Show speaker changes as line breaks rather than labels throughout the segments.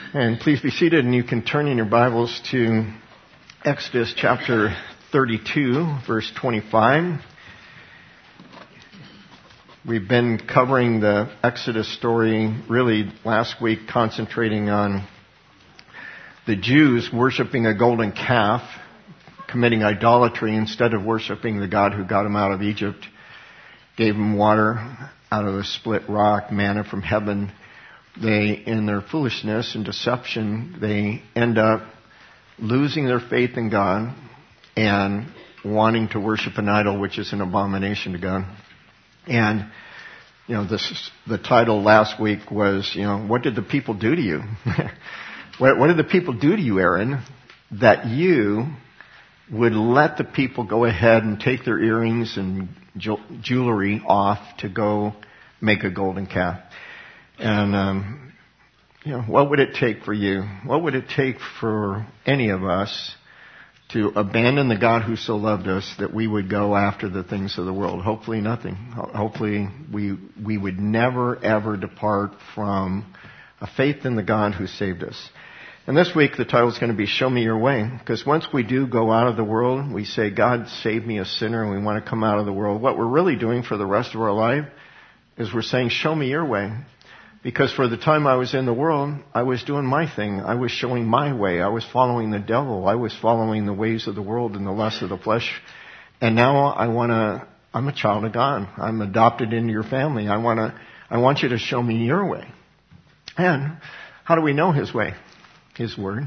And please be seated, and you can turn in your Bibles to Exodus chapter 32, verse 25. We've been covering the Exodus story really last week, concentrating on the Jews worshiping a golden calf, committing idolatry instead of worshiping the God who got them out of Egypt, gave them water out of a split rock, manna from heaven. They, in their foolishness and deception, they end up losing their faith in God and wanting to worship an idol, which is an abomination to God. And, the title last week was, what did the people do to you? What did the people do to you, Aaron, that you would let the people go ahead and take their earrings and jewelry off to go make a golden calf? And, what would it take for you? What would it take for any of us to abandon the God who so loved us that we would go after the things of the world? Hopefully nothing. Hopefully we would never ever depart from a faith in the God who saved us. And this week the title is going to be Show Me Your Way. Because once we do go out of the world, we say, God save me a sinner, and we want to come out of the world. What we're really doing for the rest of our life is we're saying, show me your way. Because for the time I was in the world, I was doing my thing. I was showing my way. I was following the devil. I was following the ways of the world and the lusts of the flesh. And now I'm a child of God. I'm adopted into your family. I want you to show me your way. And how do we know his way? His word.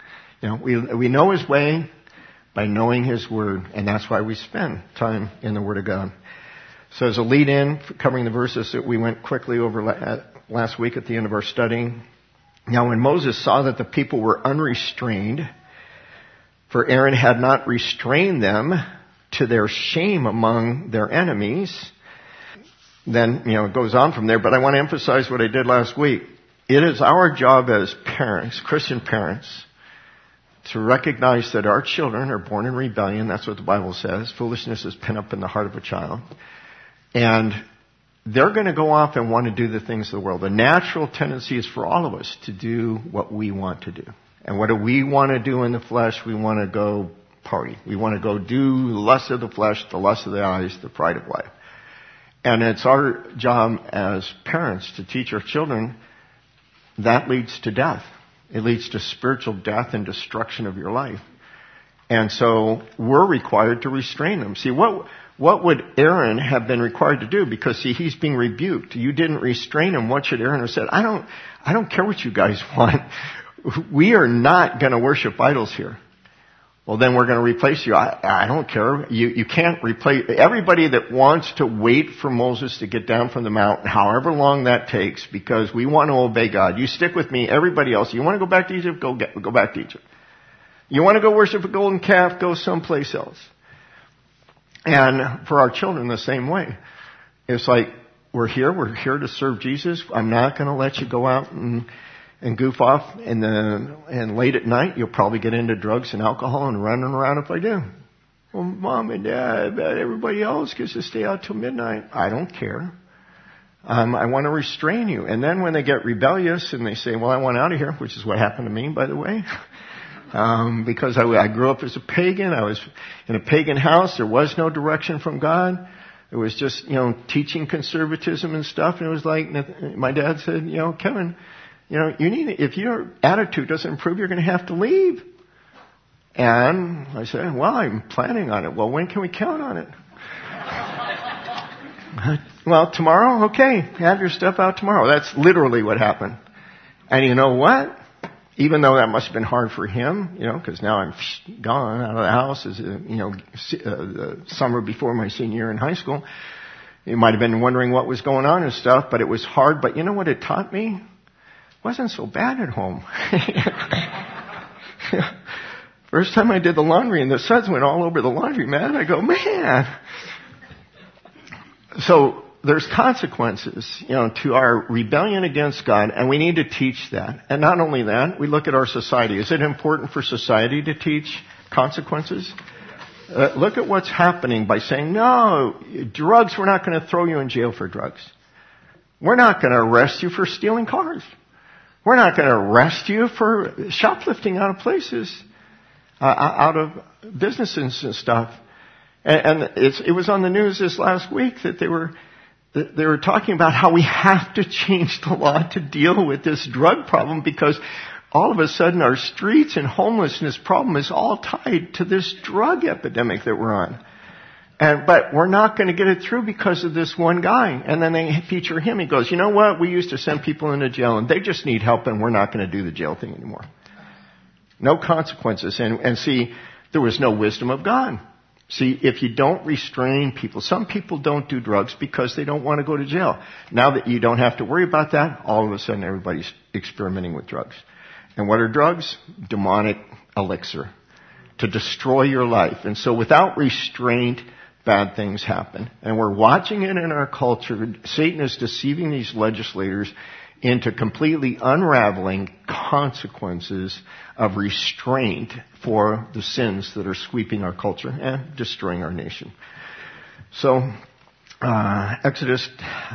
We know his way by knowing his word. And that's why we spend time in the word of God. So as a lead in, covering the verses that we went quickly over last week at the end of our study. Now when Moses saw that the people were unrestrained, for Aaron had not restrained them to their shame among their enemies, then, it goes on from there, but I want to emphasize what I did last week. It is our job as parents, Christian parents, to recognize that our children are born in rebellion. That's what the Bible says. Foolishness is pent up in the heart of a child. And they're going to go off and want to do the things of the world. The natural tendency is for all of us to do what we want to do. And what do we want to do in the flesh? We want to go party. We want to go do the lust of the flesh, the lust of the eyes, the pride of life. And it's our job as parents to teach our children that leads to death. It leads to spiritual death and destruction of your life. And so we're required to restrain them. See, what would Aaron have been required to do? Because he's being rebuked. You didn't restrain him. What should Aaron have said? I don't care what you guys want. We are not going to worship idols here. Well, then we're going to replace you. I don't care. You can't replace everybody that wants to wait for Moses to get down from the mountain, however long that takes, because we want to obey God. You stick with me. Everybody else, you want to go back to Egypt? Go back to Egypt. You want to go worship a golden calf? Go someplace else. And for our children, the same way. It's like, we're here to serve Jesus. I'm not going to let you go out and goof off, and late at night, you'll probably get into drugs and alcohol and running around if I do. Well, Mom and Dad, everybody else gets to stay out till midnight. I don't care. I want to restrain you. And then when they get rebellious and they say, well, I want out of here, which is what happened to me, by the way. Because I grew up as a pagan. I was in a pagan house. There was no direction from God. It was just, teaching conservatism and stuff. And it was like, my dad said, Kevin, if your attitude doesn't improve, you're going to have to leave. And I said, well, I'm planning on it. Well, when can we count on it? Well, tomorrow? Okay. Have your stuff out tomorrow. That's literally what happened. And you know what? Even though that must have been hard for him, because now I'm gone out of the house as the summer before my senior year in high school. He might have been wondering what was going on and stuff, but it was hard. But you know what it taught me? It wasn't so bad at home. First time I did the laundry and the suds went all over the laundromat, I go, man. So there's consequences, to our rebellion against God, and we need to teach that. And not only that, we look at our society. Is it important for society to teach consequences? Look at what's happening by saying, no, drugs, we're not going to throw you in jail for drugs. We're not going to arrest you for stealing cars. We're not going to arrest you for shoplifting out of places, out of businesses and stuff. And it was on the news this last week that they were talking about how we have to change the law to deal with this drug problem, because all of a sudden our streets and homelessness problem is all tied to this drug epidemic that we're on. But we're not going to get it through because of this one guy. And then they feature him. He goes, you know what? We used to send people into jail and they just need help, and we're not going to do the jail thing anymore. No consequences. And see, there was no wisdom of God. See, if you don't restrain people, some people don't do drugs because they don't want to go to jail. Now that you don't have to worry about that, all of a sudden everybody's experimenting with drugs. And what are drugs? Demonic elixir to destroy your life. And so without restraint, bad things happen. And we're watching it in our culture. Satan is deceiving these legislators into completely unraveling consequences of restraint for the sins that are sweeping our culture and destroying our nation. So, Exodus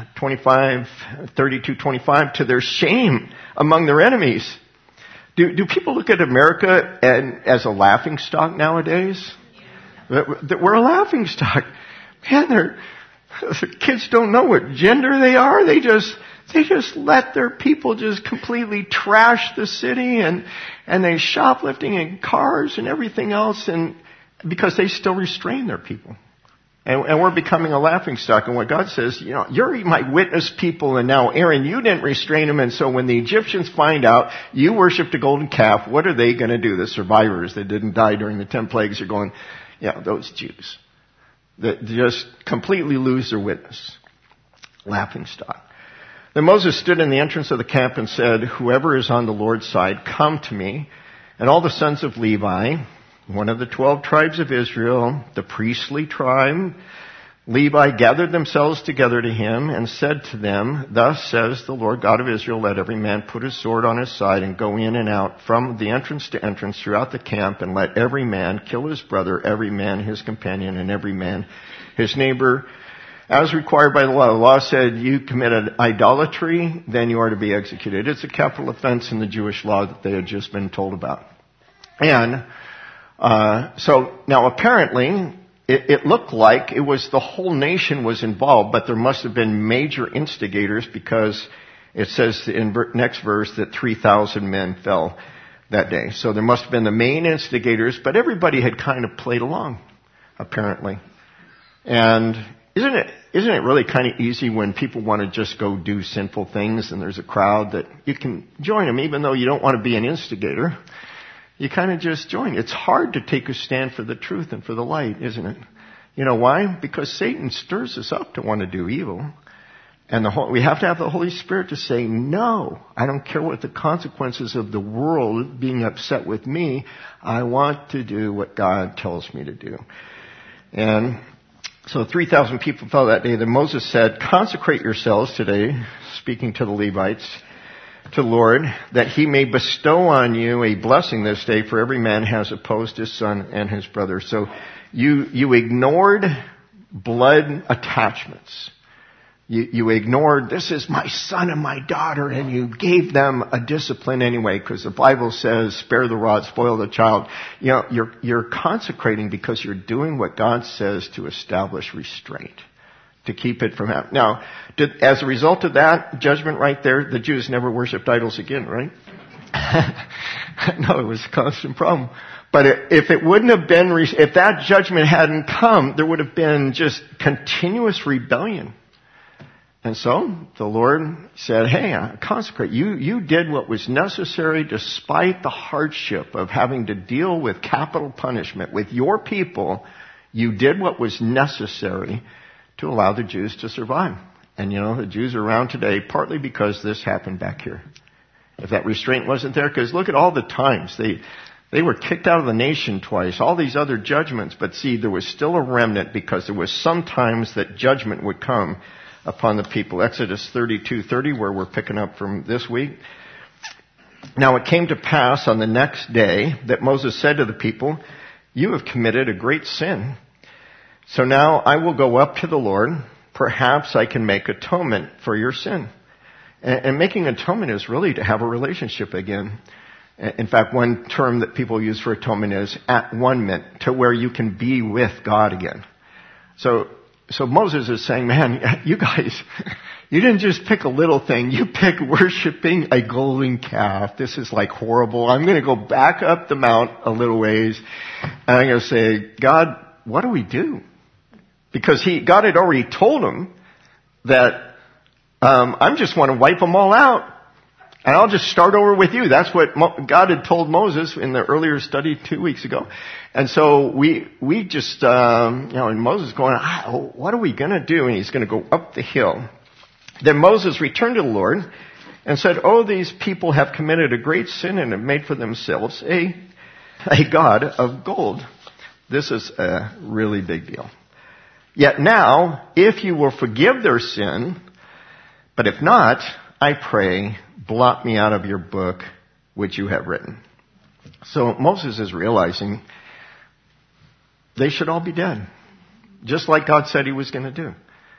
32:25, to their shame among their enemies. Do people look at America as a laughingstock nowadays? We're a laughingstock. Man, kids don't know what gender they are. They just let their people just completely trash the city, and they shoplifting in cars and everything else, and because they still restrain their people. And we're becoming a laughingstock. And what God says, you're my witness people, and now Aaron, you didn't restrain them, and so when the Egyptians find out you worshipped a golden calf, what are they going to do? The survivors that didn't die during the 10 plagues are going, those Jews that just completely lose their witness. Laughingstock. Then Moses stood in the entrance of the camp and said, whoever is on the Lord's side, come to me. And all the sons of Levi, one of the 12 tribes of Israel, the priestly tribe, Levi, gathered themselves together to him and said to them, thus says the Lord God of Israel, let every man put his sword on his side and go in and out from the entrance to entrance throughout the camp, and let every man kill his brother, every man his companion, and every man his neighbor, as required by the law. The law said you committed idolatry, then you are to be executed. It's a capital offense in the Jewish law that they had just been told about. And so now apparently it looked like it was the whole nation was involved, but there must have been major instigators, because it says in next verse that 3,000 men fell that day. So there must have been the main instigators, but everybody had kind of played along, apparently. And isn't it really kind of easy when people want to just go do sinful things and there's a crowd that you can join them even though you don't want to be an instigator? You kind of just join. It's hard to take a stand for the truth and for the light, isn't it? You know why? Because Satan stirs us up to want to do evil. And we have to have the Holy Spirit to say, no, I don't care what the consequences of the world being upset with me. I want to do what God tells me to do. And so 3,000 people fell that day. Then Moses said, consecrate yourselves today, speaking to the Levites, to the Lord, that he may bestow on you a blessing this day, for every man has opposed his son and his brother. So you ignored blood attachments. You ignored, this is my son and my daughter, and you gave them a discipline anyway, because the Bible says, spare the rod, spoil the child. You're consecrating because you're doing what God says to establish restraint, to keep it from happening. Now, as a result of that judgment right there, the Jews never worshipped idols again, right? No, it was a constant problem. But if it wouldn't have been, if that judgment hadn't come, there would have been just continuous rebellion. And so the Lord said, hey, consecrate. You did what was necessary despite the hardship of having to deal with capital punishment with your people. You did what was necessary to allow the Jews to survive. And the Jews are around today partly because this happened back here. If that restraint wasn't there, because look at all the times they were kicked out of the nation twice, all these other judgments, but see, there was still a remnant because there was sometimes that judgment would come upon the people. Exodus 32:30, where we're picking up from this week. Now it came to pass on the next day that Moses said to the people, you have committed a great sin. So now I will go up to the Lord. Perhaps I can make atonement for your sin. And making atonement is really to have a relationship again. In fact, one term that people use for atonement is at-one-ment, to where you can be with God again. So Moses is saying, man, you guys, you didn't just pick a little thing. You picked worshiping a golden calf. This is like horrible. I'm going to go back up the mount a little ways, and I'm going to say, God, what do we do? Because God had already told him that I just want to wipe them all out. And I'll just start over with you. That's what God had told Moses in the earlier study 2 weeks ago. And so we just, and Moses going, what are we going to do? And he's going to go up the hill. Then Moses returned to the Lord and said, these people have committed a great sin and have made for themselves a god of gold. This is a really big deal. Yet now, if you will forgive their sin, but if not, I pray, blot me out of your book, which you have written. So Moses is realizing they should all be dead. Just like God said he was going to do.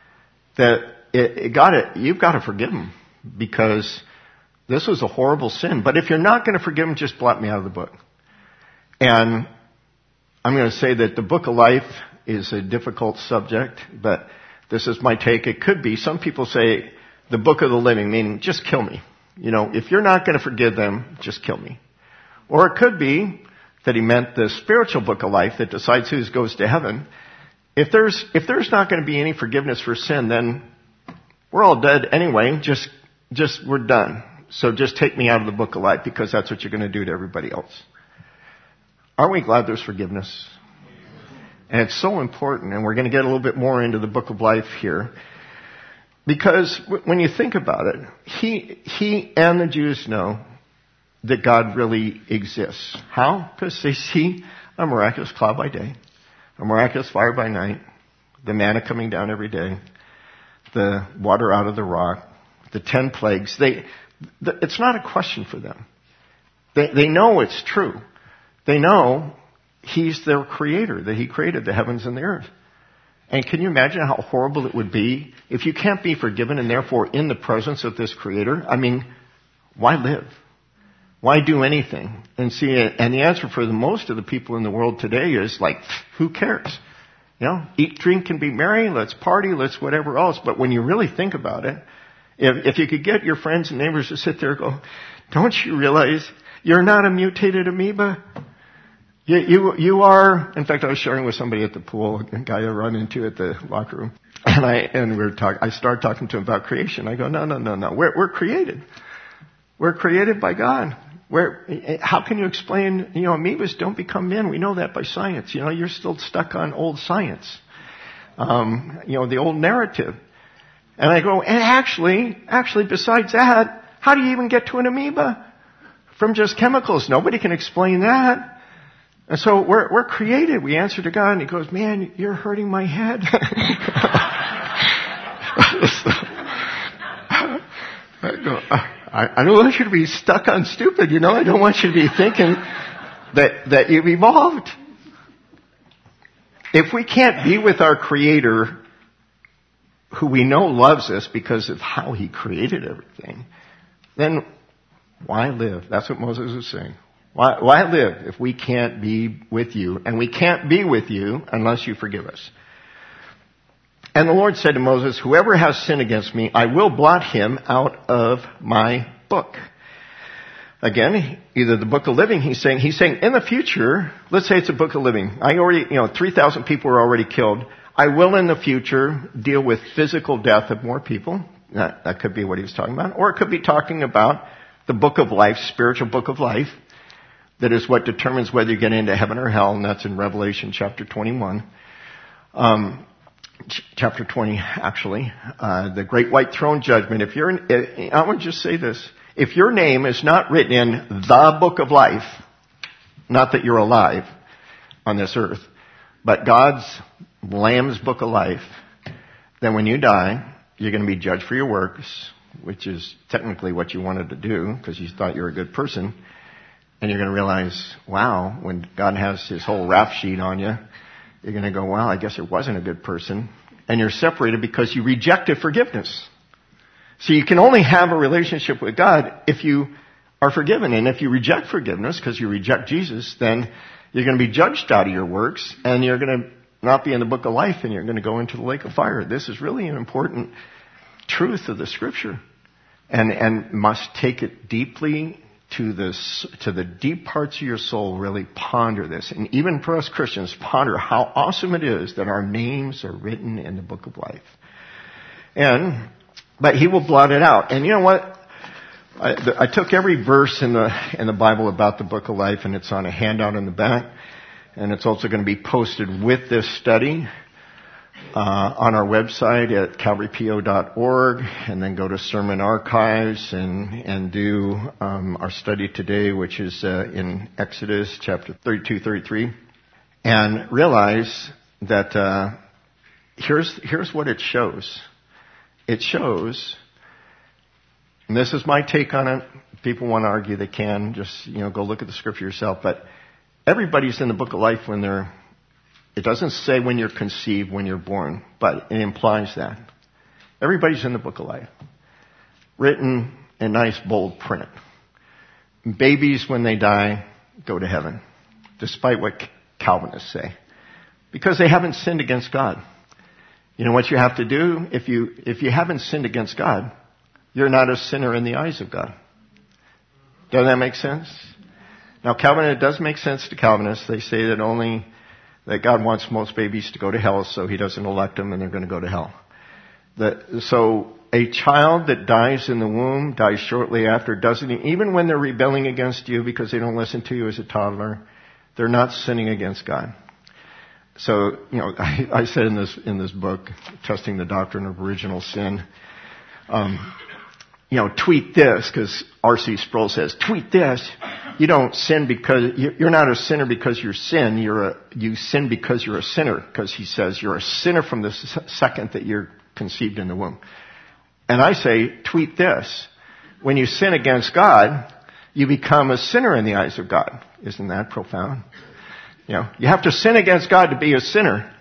That you've got to forgive them, because this was a horrible sin. But if you're not going to forgive them, just blot me out of the book. And I'm going to say that the book of life is a difficult subject, but this is my take. It could be, some people say, the book of the living, meaning just kill me. If you're not going to forgive them, just kill me. Or it could be that he meant the spiritual book of life that decides who goes to heaven. If there's not going to be any forgiveness for sin, then we're all dead anyway. Just we're done. So just take me out of the book of life, because that's what you're going to do to everybody else. Aren't we glad there's forgiveness? And it's so important, and we're going to get a little bit more into the book of life here. Because when you think about it, he and the Jews know that God really exists. How? Because they see a miraculous cloud by day, a miraculous fire by night, the manna coming down every day, the water out of the rock, the 10 plagues. It's not a question for them. They know it's true. They know he's their creator, that he created the heavens and the earth. And can you imagine how horrible it would be if you can't be forgiven and therefore in the presence of this creator? I mean, why live? Why do anything? And the answer for the most of the people in the world today is like, who cares? Eat, drink, and be merry. Let's party. Let's whatever else. But when you really think about it, if you could get your friends and neighbors to sit there and go, don't you realize you're not a mutated amoeba? You are, in fact, I was sharing with somebody at the pool, a guy I run into at the locker room, and we were talking, I started talking to him about creation. I go, no. We're created. We're created by God. How can you explain, amoebas don't become men? We know that by science. You're still stuck on old science. The old narrative. And I go, and actually, besides that, how do you even get to an amoeba? From just chemicals. Nobody can explain that. And so we're created. We answer to God, and he goes, man, you're hurting my head. I don't want you to be stuck on stupid, I don't want you to be thinking that you've evolved. If we can't be with our Creator, who we know loves us because of how he created everything, then why live? That's what Moses is saying. Why live if we can't be with you? And we can't be with you unless you forgive us. And the Lord said to Moses, whoever has sinned against me, I will blot him out of my book. Again, either the book of living, he's saying in the future, let's say it's a book of living. 3,000 people were already killed. I will in the future deal with physical death of more people. That could be what he was talking about. Or it could be talking about the book of life, spiritual book of life. That is what determines whether you get into heaven or hell, and that's in Revelation chapter 21. Chapter 20, actually. The great white throne judgment. I want to just say this. If your name is not written in the book of life, not that you're alive on this earth, but God's Lamb's book of life, then when you die, you're going to be judged for your works, which is technically what you wanted to do because you thought you were a good person. And you're going to realize, wow, when God has his whole rap sheet on you, you're going to go, well, I guess it wasn't a good person. And you're separated because you rejected forgiveness. So you can only have a relationship with God if you are forgiven. And if you reject forgiveness because you reject Jesus, then you're going to be judged out of your works, and you're going to not be in the book of life, and you're going to go into the lake of fire. This is really an important truth of the Scripture, and must take it deeply to the deep parts of your soul. Really ponder this, and even for us Christians, ponder how awesome it is that our names are written in the book of life. But He will blot it out. And you know what? I took every verse in the Bible about the book of life, and it's on a handout in the back, and it's also going to be posted with this study on our website at calvarypo.org, and then go to Sermon Archives and do our study today, which is in Exodus chapter 32, 33, and realize that here's what it shows. It shows. And this is my take on it. People want to argue, they can. Just, go look at the Scripture yourself. But everybody's in the book of life it doesn't say when you're conceived, when you're born, but it implies that. Everybody's in the book of life. Written in nice bold print. Babies, when they die, go to heaven. Despite what Calvinists say. Because they haven't sinned against God. You know what you have to do? If you haven't sinned against God, you're not a sinner in the eyes of God. Does that make sense? Now, it does make sense to Calvinists. They say that God wants most babies to go to hell, so He doesn't elect them, and they're going to go to hell. So a child that dies in the womb, dies shortly after, even when they're rebelling against you because they don't listen to you as a toddler, they're not sinning against God. So, I said in this book, Testing the Doctrine of Original Sin, tweet this, because R.C. Sproul says, tweet this. You don't sin because, you're not a sinner because you sin. You sin because you're a sinner, because he says you're a sinner from the second that you're conceived in the womb. And I say, tweet this. When you sin against God, you become a sinner in the eyes of God. Isn't that profound? You have to sin against God to be a sinner.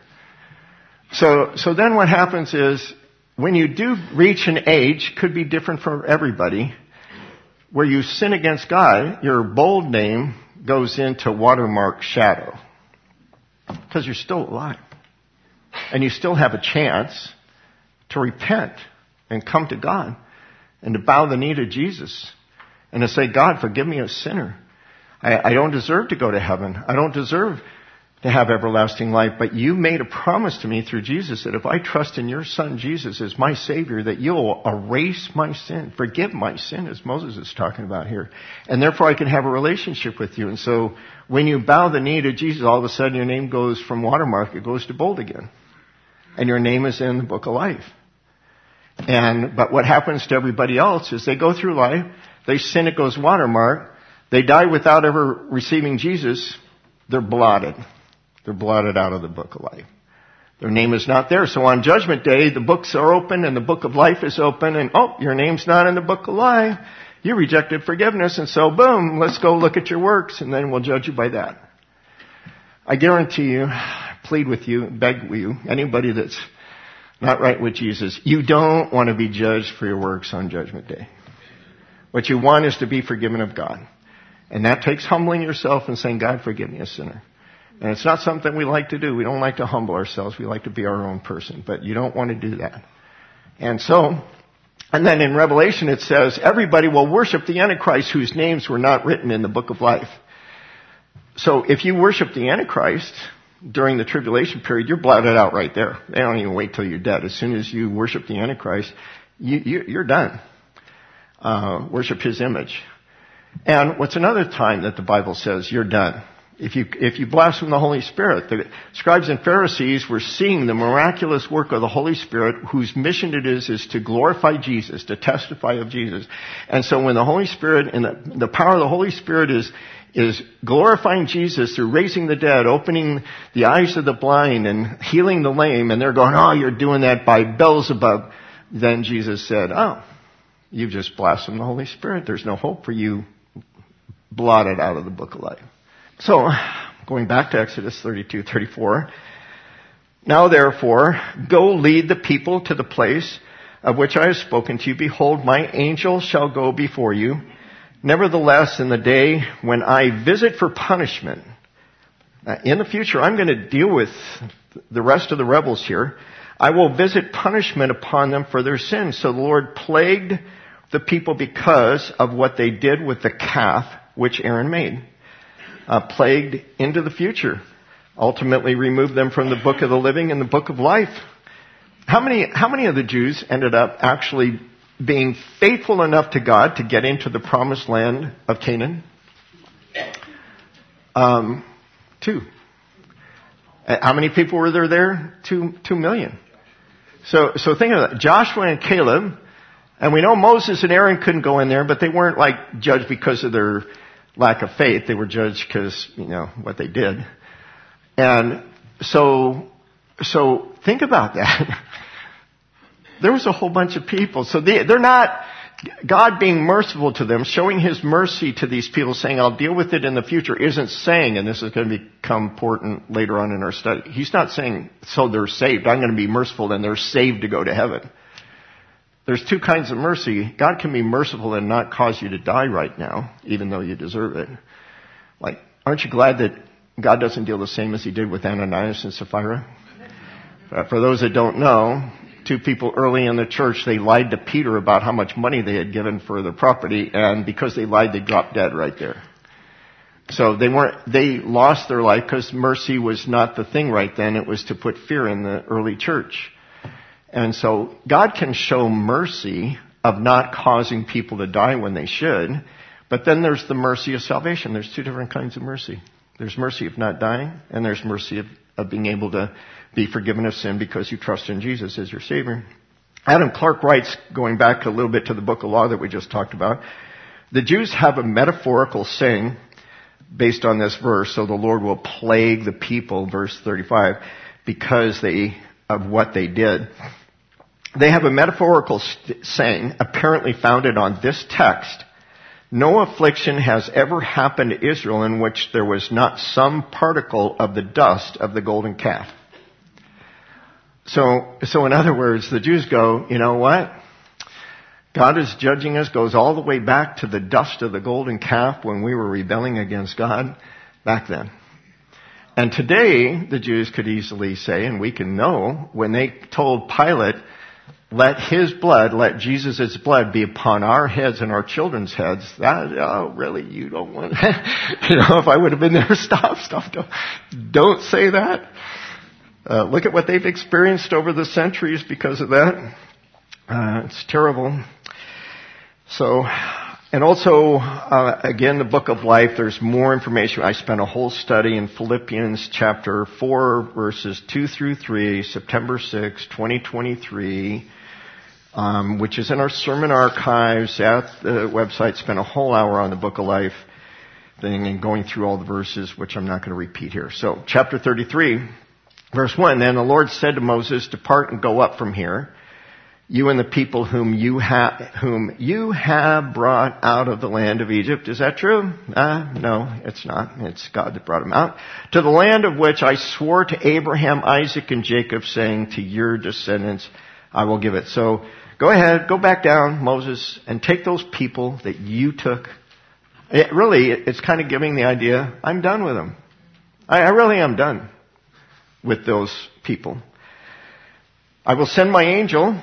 So then what happens is, when you do reach an age, could be different for everybody, where you sin against God, your bold name goes into watermark shadow. Because you're still alive. And you still have a chance to repent and come to God and to bow the knee to Jesus and to say, God, forgive me a sinner. I don't deserve to go to heaven. I don't deserve to have everlasting life, but you made a promise to me through Jesus that if I trust in your Son Jesus as my Savior, that you'll erase my sin, forgive my sin, as Moses is talking about here. And therefore I can have a relationship with you. And so when you bow the knee to Jesus, all of a sudden your name goes from watermark, it goes to bold again. And your name is in the book of life. But what happens to everybody else is they go through life, they sin, it goes watermark, they die without ever receiving Jesus, they're blotted. They're blotted out of the book of life. Their name is not there. So on Judgment Day, the books are open and the book of life is open, and your name's not in the book of life. You rejected forgiveness, and so boom, let's go look at your works, and then we'll judge you by that. I guarantee you, plead with you, beg with you, anybody that's not right with Jesus, you don't want to be judged for your works on Judgment Day. What you want is to be forgiven of God. And that takes humbling yourself and saying, God, forgive me, a sinner. And it's not something we like to do. We don't like to humble ourselves. We like to be our own person. But you don't want to do that. And then in Revelation it says, everybody will worship the Antichrist whose names were not written in the book of life. So if you worship the Antichrist during the tribulation period, you're blotted out right there. They don't even wait till you're dead. As soon as you worship the Antichrist, you're done. Worship his image. And what's another time that the Bible says you're done? If you blaspheme the Holy Spirit, the scribes and Pharisees were seeing the miraculous work of the Holy Spirit, whose mission it is to glorify Jesus, to testify of Jesus. And so when the Holy Spirit and the power of the Holy Spirit is glorifying Jesus through raising the dead, opening the eyes of the blind, and healing the lame, and they're going, oh, you're doing that by Beelzebub. Then Jesus said, oh, you've just blasphemed the Holy Spirit. There's no hope for you, blotted out of the book of life. So, going back to Exodus 32:34, now therefore, go lead the people to the place of which I have spoken to you, behold, my angel shall go before you. Nevertheless, in the day when I visit for punishment, in the future, I'm going to deal with the rest of the rebels here. I will visit punishment upon them for their sins. So the Lord plagued the people because of what they did with the calf which Aaron made. Plagued into the future. Ultimately removed them from the book of the living and the book of life. How many of the Jews ended up actually being faithful enough to God to get into the promised land of Canaan? 2. How many people were there? 2 million. So think of that. Joshua and Caleb, and we know Moses and Aaron couldn't go in there, but they weren't like judged because of their lack of faith. They were judged because, what they did. And so think about that. There was a whole bunch of people. So they're not, God being merciful to them, showing His mercy to these people, saying, I'll deal with it in the future, isn't saying, and this is going to become important later on in our study, He's not saying, so they're saved. I'm going to be merciful and they're saved to go to heaven. There's 2 kinds of mercy. God can be merciful and not cause you to die right now, even though you deserve it. Like, aren't you glad that God doesn't deal the same as He did with Ananias and Sapphira? For those that don't know, 2 people early in the church, they lied to Peter about how much money they had given for the property, and because they lied, they dropped dead right there. So they lost their life because mercy was not the thing right then. It was to put fear in the early church. And so God can show mercy of not causing people to die when they should, but then there's the mercy of salvation. There's 2 different kinds of mercy. There's mercy of not dying, and there's mercy of being able to be forgiven of sin because you trust in Jesus as your Savior. Adam Clark writes, going back a little bit to the book of law that we just talked about, the Jews have a metaphorical saying based on this verse, so the Lord will plague the people, verse 35, because of what they did. They have a metaphorical saying, apparently founded on this text: no affliction has ever happened to Israel in which there was not some particle of the dust of the golden calf. So in other words, the Jews go, you know what? God is judging us, goes all the way back to the dust of the golden calf when we were rebelling against God back then. And today, the Jews could easily say, and we can know, when they told Pilate, let his blood, let Jesus' blood be upon our heads and our children's heads. Really? You don't want that? If I would have been there, stop. Don't say that. Look at what they've experienced over the centuries because of that. It's terrible. So, and also, again, the book of life, there's more information. I spent a whole study in Philippians chapter 4, verses 2 through 3, September 6, 2023, which is in our sermon archives at the website. Spent a whole hour on the book of life thing and going through all the verses, which I'm not going to repeat here. So, chapter 33, verse 1, then the Lord said to Moses, depart and go up from here, you and the people whom you have brought out of the land of Egypt. Is that true? No, it's not. It's God that brought them out. To the land of which I swore to Abraham, Isaac, and Jacob, saying, to your descendants I will give it. So go ahead, go back down, Moses, and take those people that you took. It's kind of giving the idea, I'm done with them. I really am done with those people. I will send my angel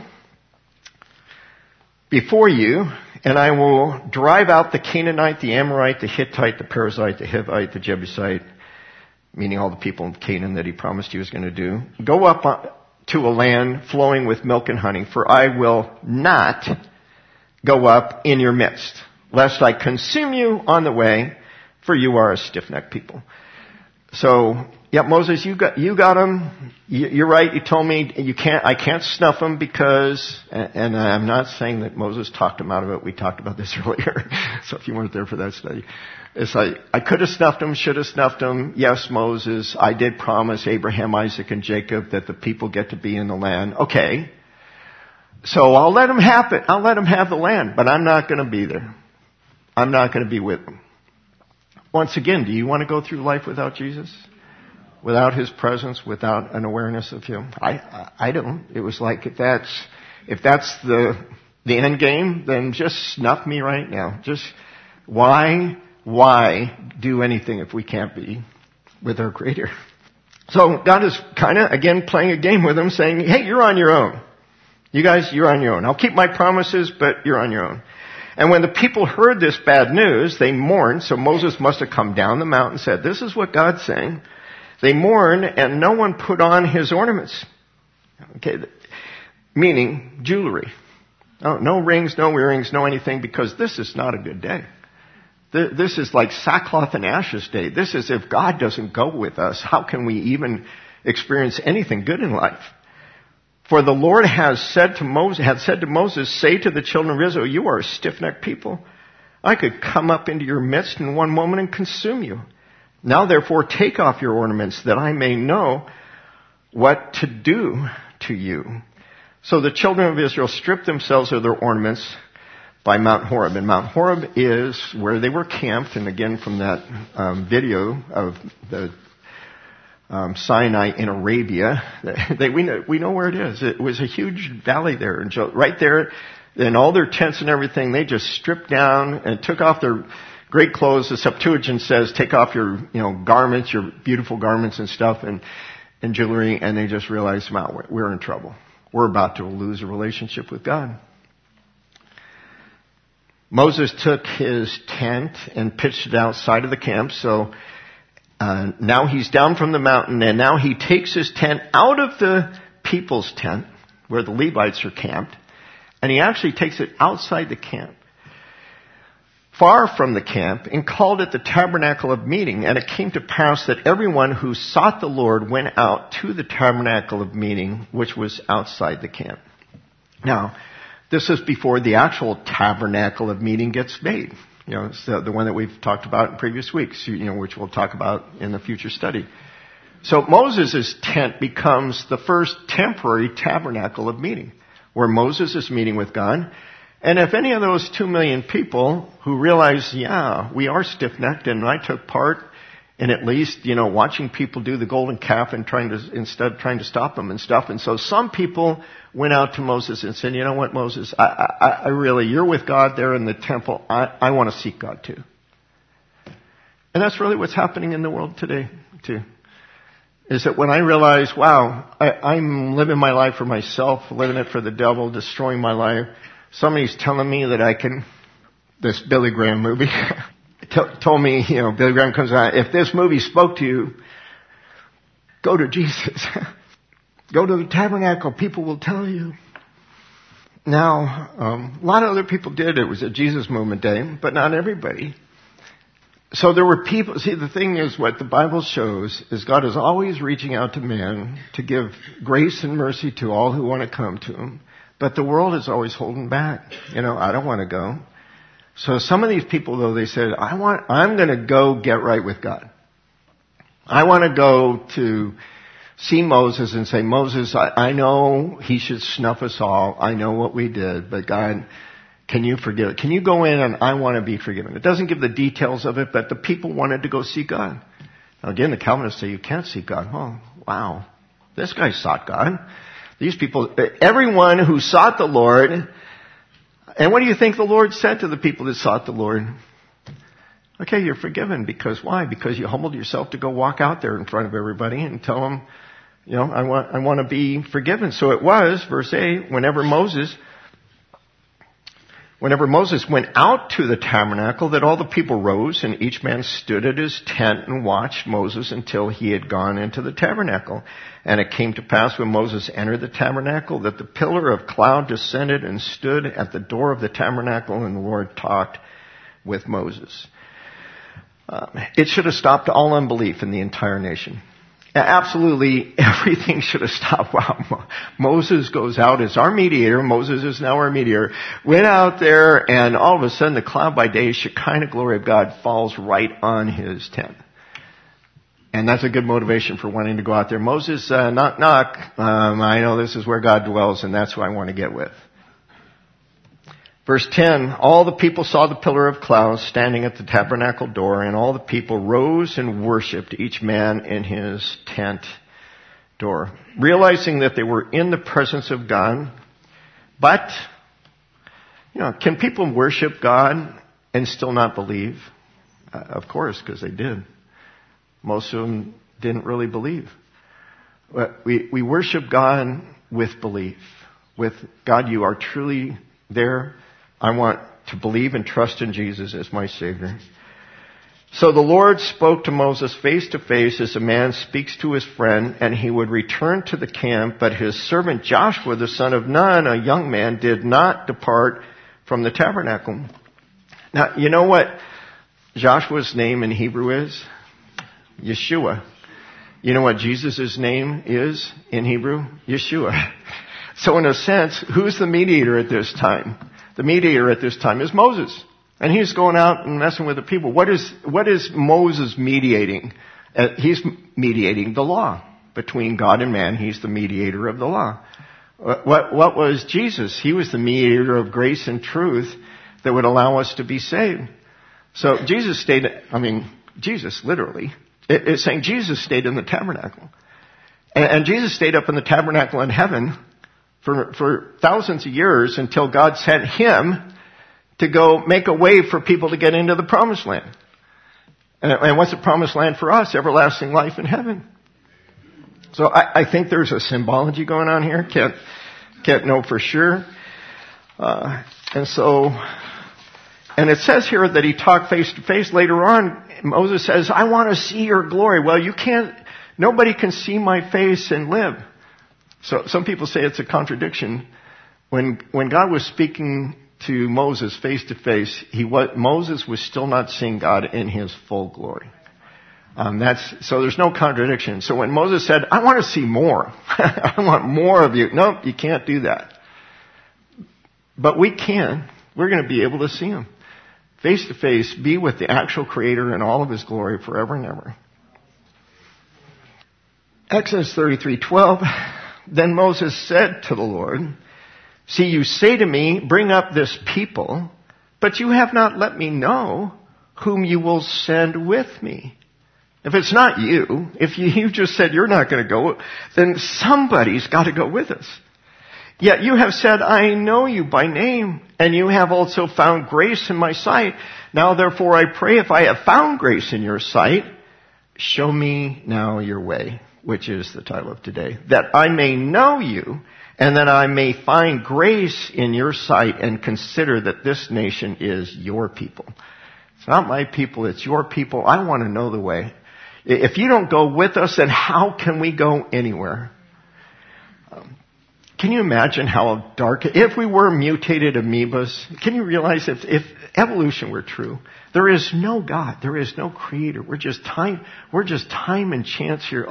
before you, and I will drive out the Canaanite, the Amorite, the Hittite, the Perizzite, the Hivite, the Jebusite, meaning all the people in Canaan that he promised he was going to do. Go up to a land flowing with milk and honey, for I will not go up in your midst, lest I consume you on the way, for you are a stiff-necked people. So, yeah, Moses, you got them. You're right. You told me I can't snuff them because, and I'm not saying that Moses talked him out of it. We talked about this earlier. So if you weren't there for that study, it's like, I could have snuffed them, should have snuffed them. Yes, Moses, I did promise Abraham, Isaac, and Jacob that the people get to be in the land. Okay. So I'll let them have it. I'll let them have the land, but I'm not going to be there. I'm not going to be with them. Once again, do you want to go through life without Jesus? Without His presence, without an awareness of Him? I don't. It was like, if If that's the end game, then just snuff me right now. Just why do anything if we can't be with our Creator? So God is kind of, again, playing a game with them, saying, hey, you're on your own. You guys, you're on your own. I'll keep my promises, but you're on your own. And when the people heard this bad news, they mourned. So Moses must have come down the mountain and said, this is what God's saying. They mourned, and no one put on his ornaments. Okay, meaning jewelry. Oh, no rings, no earrings, no anything, because this is not a good day. This is like sackcloth and ashes day. This is if God doesn't go with us, how can we even experience anything good in life? For the Lord had said to Moses, say to the children of Israel, you are a stiff-necked people. I could come up into your midst in one moment and consume you. Now therefore take off your ornaments that I may know what to do to you. So the children of Israel stripped themselves of their ornaments by Mount Horeb. And Mount Horeb is where they were camped. And again, from that video of the Sinai in Arabia, we know where it is. It was a huge valley there. And right there, in all their tents and everything, they just stripped down and took off their great clothes. The Septuagint says, take off your garments, your beautiful garments and stuff, and jewelry. And they just realized, wow, we're in trouble. We're about to lose a relationship with God. Moses took his tent and pitched it outside of the camp. So now he's down from the mountain, and now he takes his tent out of the people's tent, where the Levites are camped, and he actually takes it outside the camp, far from the camp, and called it the tabernacle of meeting. And it came to pass that everyone who sought the Lord went out to the tabernacle of meeting, which was outside the camp. Now, this is before the actual tabernacle of meeting gets made. It's the one that we've talked about in previous weeks, which we'll talk about in the future study. So Moses' tent becomes the first temporary tabernacle of meeting, where Moses is meeting with God. And if any of those 2 million people who realize, yeah, we are stiff-necked, and I took part in at least, watching people do the golden calf and trying to stop them and stuff. And so some people went out to Moses and said, you know what, Moses, I really, you're with God there in the temple. I want to seek God too. And that's really what's happening in the world today too. Is that when I realize, wow, I'm living my life for myself, living it for the devil, destroying my life. Somebody's telling me that this Billy Graham movie told me, Billy Graham comes out, if this movie spoke to you, go to Jesus. Go to the tabernacle. People will tell you. Now, a lot of other people did. It was a Jesus Movement Day, but not everybody. So there were people. See, the thing is, what the Bible shows is God is always reaching out to man to give grace and mercy to all who want to come to Him. But the world is always holding back. I don't want to go. So some of these people, though, they said, I'm going to go get right with God. I want to go to see Moses and say, Moses, I know he should snuff us all. I know what we did, but God, can you forgive it? Can you go in and I want to be forgiven? It doesn't give the details of it, but the people wanted to go see God. Now again, the Calvinists say you can't see God. Oh, wow. This guy sought God. These people, everyone who sought the Lord. And what do you think the Lord said to the people that sought the Lord? Okay, you're forgiven. Because why? Because you humbled yourself to go walk out there in front of everybody and tell them, I want to be forgiven. So it was, verse 8, whenever Moses went out to the tabernacle, that all the people rose, and each man stood at his tent and watched Moses until he had gone into the tabernacle. And it came to pass when Moses entered the tabernacle that the pillar of cloud descended and stood at the door of the tabernacle, and the Lord talked with Moses. It should have stopped all unbelief in the entire nation. Absolutely everything should have stopped. Wow. Moses goes out as our mediator. Moses is now our mediator. Went out there, and all of a sudden the cloud by day, Shekinah glory of God, falls right on his tent. And that's a good motivation for wanting to go out there. Moses, knock, knock. I know this is where God dwells, and that's who I want to get with. Verse 10, all the people saw the pillar of cloud standing at the tabernacle door, and all the people rose and worshipped, each man in his tent door. Realizing that they were in the presence of God, But, can people worship God and still not believe? Of course, because they did. Most of them didn't really believe. We worship God with belief. With God, you are truly there. I want to believe and trust in Jesus as my Savior. So the Lord spoke to Moses face to face as a man speaks to his friend, and he would return to the camp, but his servant Joshua, the son of Nun, a young man, did not depart from the tabernacle. Now, you know what Joshua's name in Hebrew is? Yeshua. You know what Jesus' name is in Hebrew? Yeshua. So in a sense, who's the mediator at this time? The mediator at this time is Moses. And he's going out and messing with the people. What is Moses mediating? He's mediating the law between God and man. He's the mediator of the law. What was Jesus? He was the mediator of grace and truth that would allow us to be saved. So Jesus literally, it's saying Jesus stayed in the tabernacle. And Jesus stayed up in the tabernacle in heaven for thousands of years until God sent him to go make a way for people to get into the promised land. And what's the promised land for us? Everlasting life in heaven. So I think there's a symbology going on here. Can't know for sure. And it says here that he talked face to face. Later on, Moses says, I want to see your glory. Well, nobody can see my face and live. So some people say it's a contradiction. When God was speaking to Moses face to face, Moses was still not seeing God in his full glory. So there's no contradiction. So when Moses said, I want to see more, I want more of you. No, you can't do that. But we can. We're going to be able to see him face to face, be with the actual Creator in all of his glory forever and ever. Exodus 33:12. Then Moses said to the Lord, see, you say to me, bring up this people, but you have not let me know whom you will send with me. If it's not you, if you just said you're not going to go, then somebody's got to go with us. Yet you have said, I know you by name, and you have also found grace in my sight. Now therefore I pray, if I have found grace in your sight, show me now your way, which is the title of today, that I may know you, and that I may find grace in your sight and consider that this nation is your people. It's not my people, it's your people. I want to know the way. If you don't go with us, then how can we go anywhere? Can you imagine how dark, if we were mutated amoebas, can you realize if evolution were true, there is no God, there is no creator, we're just time and chance here.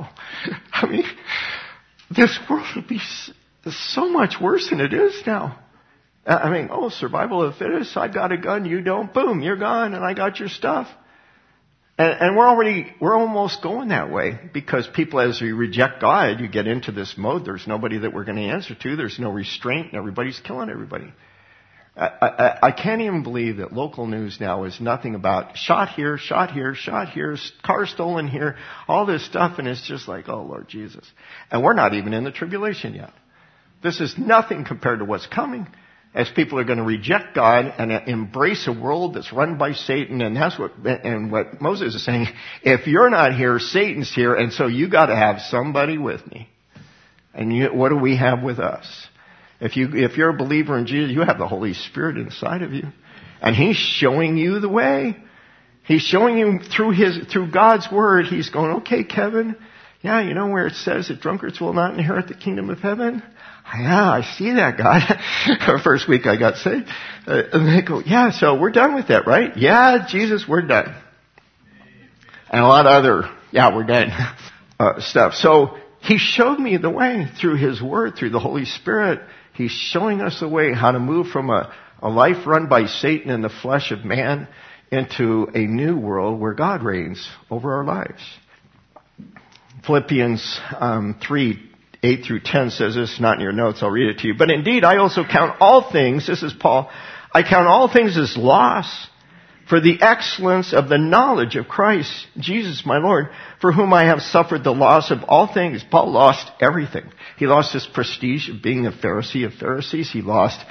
This world would be so much worse than it is now. Survival of the fittest, I got a gun, you don't, boom, you're gone, and I got your stuff. And we're almost going that way, because people, as we reject God, you get into this mode. There's nobody that we're going to answer to. There's no restraint, and everybody's killing everybody. I can't even believe that local news now is nothing about shot here, car stolen here, all this stuff, and it's just like, oh Lord Jesus. And we're not even in the tribulation yet. This is nothing compared to what's coming. As people are going to reject God and embrace a world that's run by Satan, and what Moses is saying, if you're not here, Satan's here, and so you got to have somebody with me. And what do we have with us? If you're a believer in Jesus, you have the Holy Spirit inside of you, and He's showing you the way. He's showing you through God's Word. He's going, okay, Kevin, yeah, you know where it says that drunkards will not inherit the kingdom of heaven? Yeah, I see that, God. First week I got saved. And they go, yeah, so we're done with that, right? Yeah, Jesus, we're done. And a lot of other, yeah, we're done stuff. So He showed me the way through His Word, through the Holy Spirit. He's showing us the way how to move from a life run by Satan and the flesh of man into a new world where God reigns over our lives. Philippians 3:8 through 10 says this, not in your notes, I'll read it to you. But indeed, I also count all things, this is Paul, I count all things as loss for the excellence of the knowledge of Christ Jesus my Lord, for whom I have suffered the loss of all things. Paul lost everything. He lost his prestige of being a Pharisee of Pharisees. He lost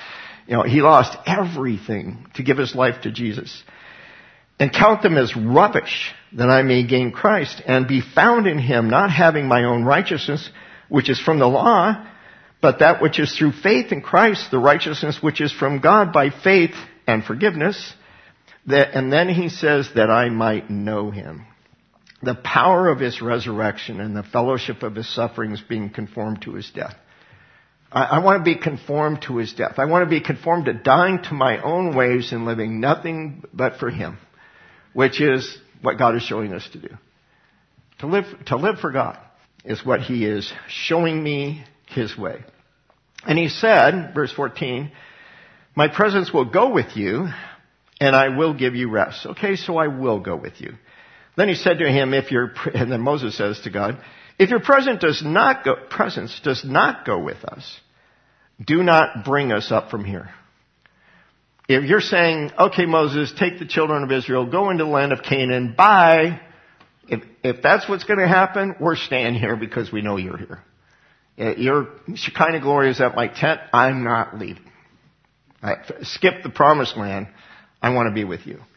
everything to give his life to Jesus. And count them as rubbish, that I may gain Christ and be found in him, not having my own righteousness, which is from the law, but that which is through faith in Christ, the righteousness which is from God by faith and forgiveness. And then he says that I might know him, the power of his resurrection and the fellowship of his sufferings, being conformed to his death. I want to be conformed to his death. I want to be conformed to dying to my own ways and living nothing but for him, which is what God is showing us to do. To live for God is what he is showing me his way. And he said, verse 14, my presence will go with you, and I will give you rest. Okay, so I will go with you. Then he said to him, and then Moses says to God, if your presence does not go with us, do not bring us up from here. If you're saying, okay, Moses, take the children of Israel, go into the land of Canaan, bye. If that's what's going to happen, we're staying here because we know you're here. Your Shekinah glory is at my tent. I'm not leaving. Skip the promised land. I want to be with you.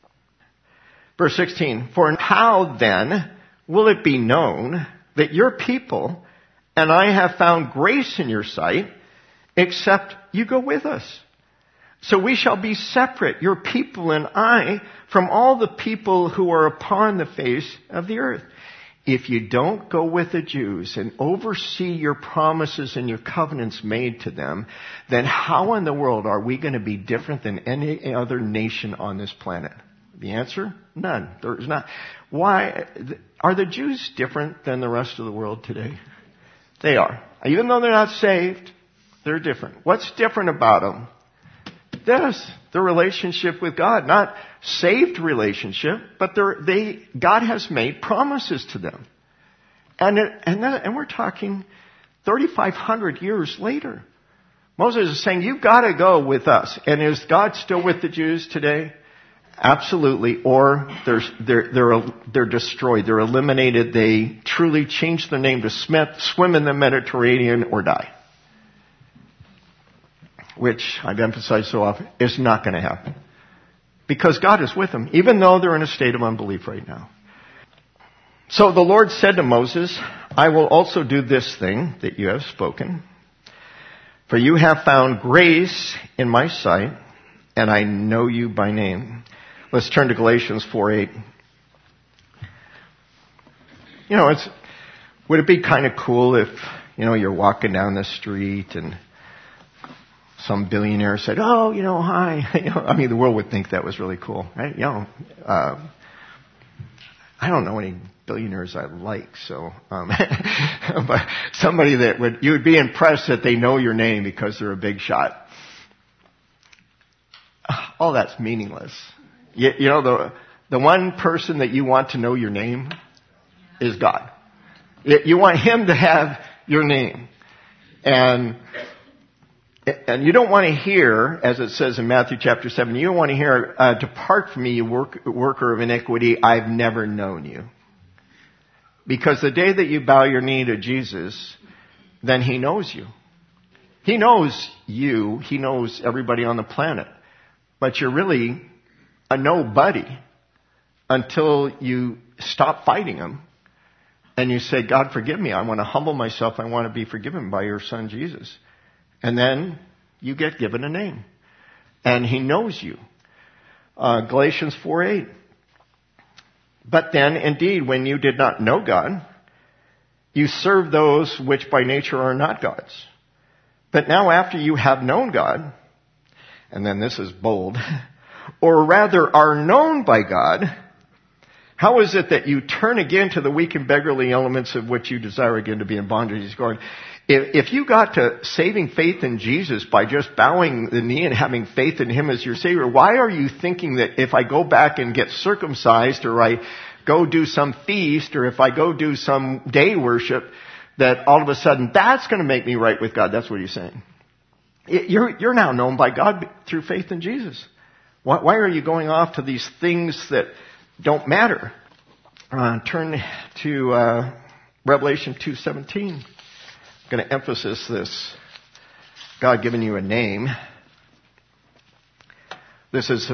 Verse 16, for how then will it be known that your people and I have found grace in your sight, except you go with us? So we shall be separate, your people and I, from all the people who are upon the face of the earth. If you don't go with the Jews and oversee your promises and your covenants made to them, then how in the world are we going to be different than any other nation on this planet? The answer? None. There is not. Why? Are the Jews different than the rest of the world today? They are. Even though they're not saved, they're different. What's different about them? Their relationship with God. Not saved relationship, but God has made promises to them. And we're talking 3,500 years later. Moses is saying, you've got to go with us. And is God still with the Jews today? Absolutely. Or they're destroyed. They're eliminated. They truly change their name to swim in the Mediterranean or die. Which I've emphasized so often is not going to happen. Because God is with them, even though they're in a state of unbelief right now. So the Lord said to Moses, I will also do this thing that you have spoken. For you have found grace in my sight, and I know you by name. Let's turn to Galatians 4:8. Would it be kind of cool if, you're walking down the street and some billionaire said, hi. The world would think that was really cool, right? I don't know any billionaires I like, so, but somebody you would be impressed that they know your name because they're a big shot. All that's meaningless. The one person that you want to know your name is God. You want him to have your name. And you don't want to hear, as it says in Matthew chapter 7, you don't want to hear, depart from me, you worker of iniquity, I've never known you. Because the day that you bow your knee to Jesus, then he knows you. He knows you. He knows everybody on the planet. But you're really a nobody until you stop fighting him and you say, God, forgive me. I want to humble myself. I want to be forgiven by your son, Jesus. And then you get given a name. And he knows you. Galatians 4:8. But then, indeed, when you did not know God, you served those which by nature are not God's. But now after you have known God, and then this is bold, or rather are known by God, how is it that you turn again to the weak and beggarly elements of which you desire again to be in bondage? He's going, if you got to saving faith in Jesus by just bowing the knee and having faith in him as your Savior, why are you thinking that if I go back and get circumcised or I go do some feast or if I go do some day worship, that all of a sudden that's going to make me right with God? That's what he's saying. You're now known by God through faith in Jesus. Why are you going off to these things that don't matter? Turn to Revelation 2:17. I'm going to emphasize this. God giving you a name. This is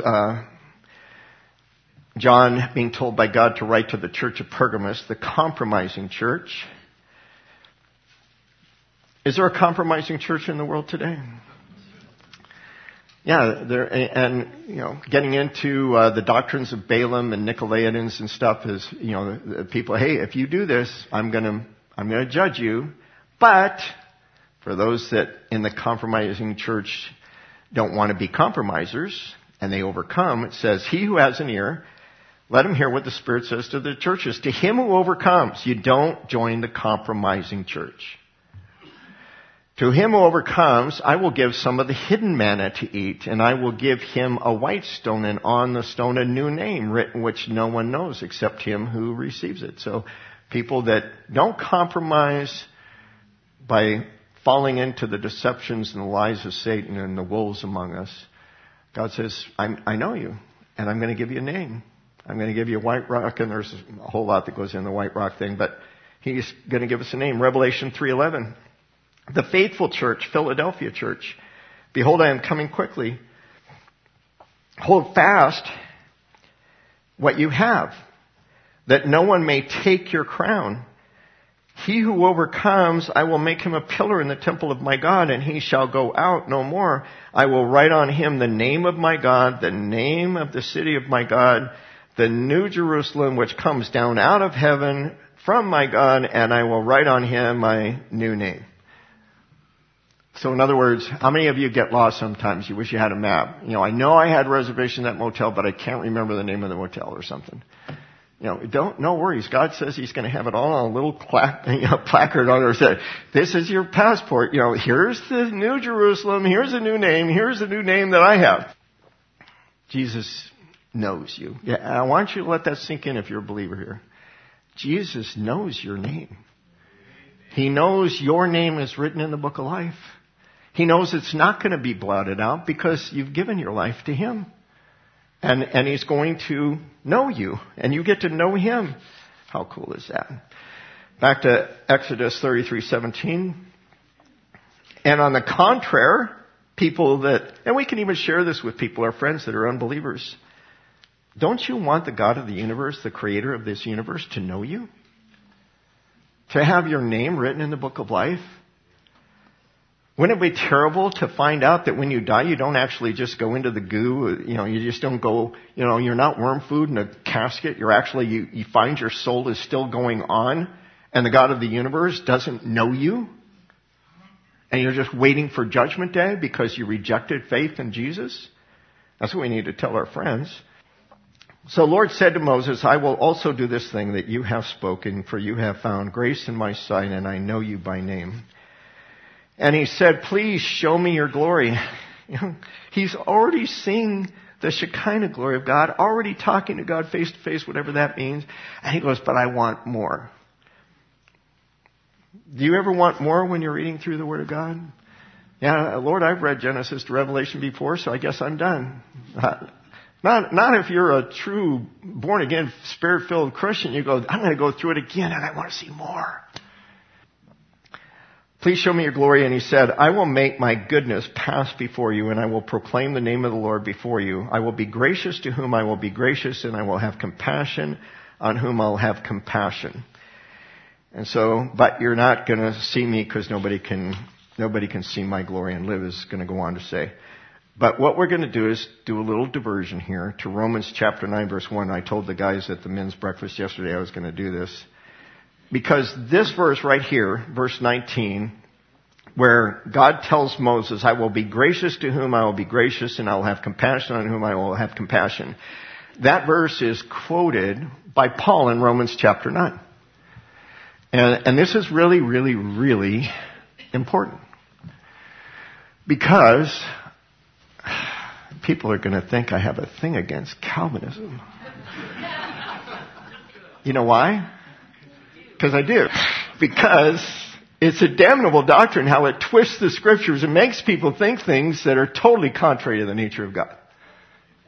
John being told by God to write to the church of Pergamos, the compromising church. Is there a compromising church in the world today? Yeah, getting into the doctrines of Balaam and Nicolaitans and stuff is, the people, hey, if you do this, I'm gonna judge you. But for those that in the compromising church don't want to be compromisers and they overcome, it says, he who has an ear, let him hear what the Spirit says to the churches. To him who overcomes, you don't join the compromising church. To him who overcomes, I will give some of the hidden manna to eat, and I will give him a white stone, and on the stone a new name written which no one knows except him who receives it. So people that don't compromise by falling into the deceptions and the lies of Satan and the wolves among us, God says, I know you, and I'm going to give you a name. I'm going to give you a white rock, and there's a whole lot that goes in the white rock thing, but he's going to give us a name. Revelation 3:11. The faithful church, Philadelphia church. Behold, I am coming quickly. Hold fast what you have, that no one may take your crown. He who overcomes, I will make him a pillar in the temple of my God, and he shall go out no more. I will write on him the name of my God, the name of the city of my God, the new Jerusalem, which comes down out of heaven from my God, and I will write on him my new name. So in other words, how many of you get lost sometimes? You wish you had a map. I know I had a reservation at that motel, but I can't remember the name of the motel or something. No worries. God says he's going to have it all on a little placard on it. Said, this is your passport. Here's the new Jerusalem. Here's a new name. Here's the new name that I have. Jesus knows you. Yeah, I want you to let that sink in if you're a believer here. Jesus knows your name. He knows your name is written in the book of life. He knows it's not going to be blotted out because you've given your life to him. And he's going to know you, and you get to know him. How cool is that? Back to Exodus 33:17. And on the contrary, people that, and we can even share this with people, our friends that are unbelievers. Don't you want the God of the universe, the creator of this universe, to know you? To have your name written in the book of life? Wouldn't it be terrible to find out that when you die, you don't actually just go into the goo, you just don't go, you're not worm food in a casket. You're actually, you find your soul is still going on, and the God of the universe doesn't know you, and you're just waiting for judgment day because you rejected faith in Jesus? That's what we need to tell our friends. So Lord said to Moses, I will also do this thing that you have spoken, for you have found grace in my sight, and I know you by name. And he said, please show me your glory. He's already seeing the Shekinah glory of God, already talking to God face to face, whatever that means. And he goes, but I want more. Do you ever want more when you're reading through the Word of God? Yeah, Lord, I've read Genesis to Revelation before, so I guess I'm done. Not if you're a true born-again, Spirit-filled Christian. You go, I'm going to go through it again, and I want to see more. Please show me your glory. And he said, I will make my goodness pass before you, and I will proclaim the name of the Lord before you. I will be gracious to whom I will be gracious, and I will have compassion on whom I'll have compassion. And so, but you're not going to see me because nobody can see my glory and live, is going to go on to say. But what we're going to do is do a little diversion here to Romans chapter 9, verse 1. I told the guys at the men's breakfast yesterday I was going to do this. Because this verse right here, verse 19, where God tells Moses, I will be gracious to whom I will be gracious, and I will have compassion on whom I will have compassion. That verse is quoted by Paul in Romans chapter 9. And this is really, really, really important. Because people are going to think I have a thing against Calvinism. You know why? Because I do. Because it's a damnable doctrine how it twists the scriptures and makes people think things that are totally contrary to the nature of God.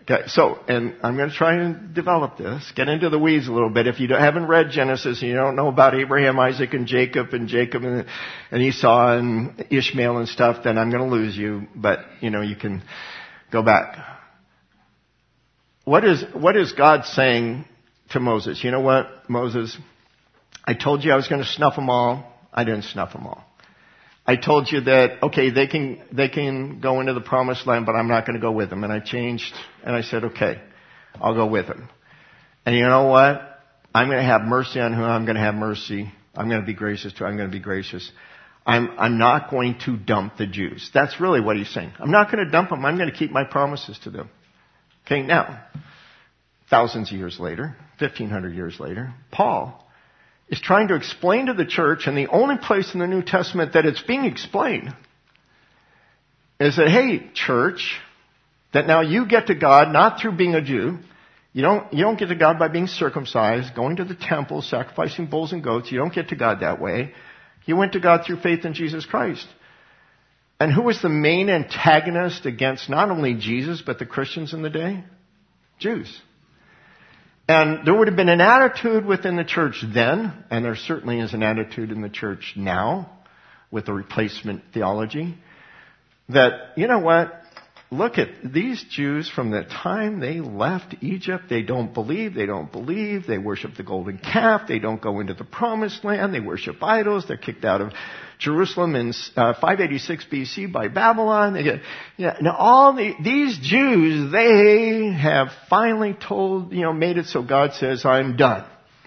Okay, so, and I'm going to try and develop this, get into the weeds a little bit. If you haven't read Genesis and you don't know about Abraham, Isaac, and Jacob and Esau and Ishmael and stuff, then I'm going to lose you. But, you can go back. What is God saying to Moses? You know what, Moses? I told you I was going to snuff them all. I didn't snuff them all. I told you that, okay, they can go into the promised land, but I'm not going to go with them. And I changed, and I said, okay, I'll go with them. And you know what? I'm going to have mercy on who I'm going to have mercy. I'm going to be gracious to. I'm going to be gracious. I'm not going to dump the Jews. That's really what he's saying. I'm not going to dump them. I'm going to keep my promises to them. Okay, now, thousands of years later, 1,500 years later, Paul is trying to explain to the church, and the only place in the New Testament that it's being explained is that, hey, church, that now you get to God not through being a Jew. You don't get to God by being circumcised, going to the temple, sacrificing bulls and goats. You don't get to God that way. You went to God through faith in Jesus Christ. And who was the main antagonist against not only Jesus, but the Christians in the day? Jews. And there would have been an attitude within the church then, and there certainly is an attitude in the church now with the replacement theology, that, you know what, look at these Jews from the time they left Egypt, they don't believe, they worship the golden calf, they don't go into the promised land, they worship idols, they're kicked out of Jerusalem in 586 BC by Babylon. Now all these Jews, they have finally made it so God says, I'm done.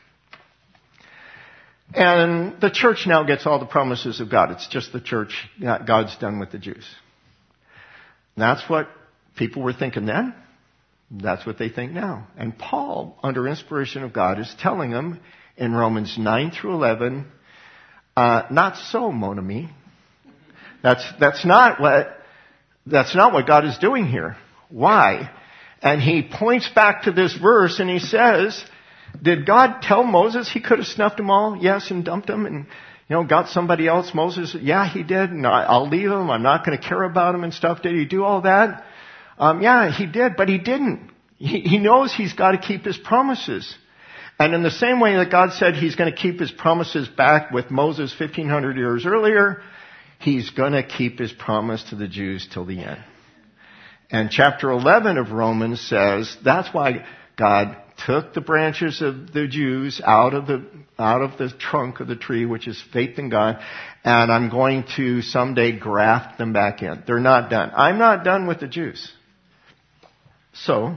And the church now gets all the promises of God. It's just the church, God's done with the Jews. That's what people were thinking then. That's what they think now. And Paul, under inspiration of God, is telling them in Romans 9 through 11, not so, mon ami. That's not what God is doing here. Why? And he points back to this verse and he says, did God tell Moses he could have snuffed them all? Yes, and dumped them and, got somebody else. Moses, yeah, he did. And I'll leave him. I'm not going to care about him and stuff. Did he do all that? Yeah, he did, but he didn't. He knows he's got to keep his promises. And in the same way that God said he's going to keep his promises back with Moses 1,500 years earlier, he's going to keep his promise to the Jews till the end. And chapter 11 of Romans says that's why God took the branches of the Jews out of the trunk of the tree, which is faith in God, and I'm going to someday graft them back in. They're not done. I'm not done with the Jews. So,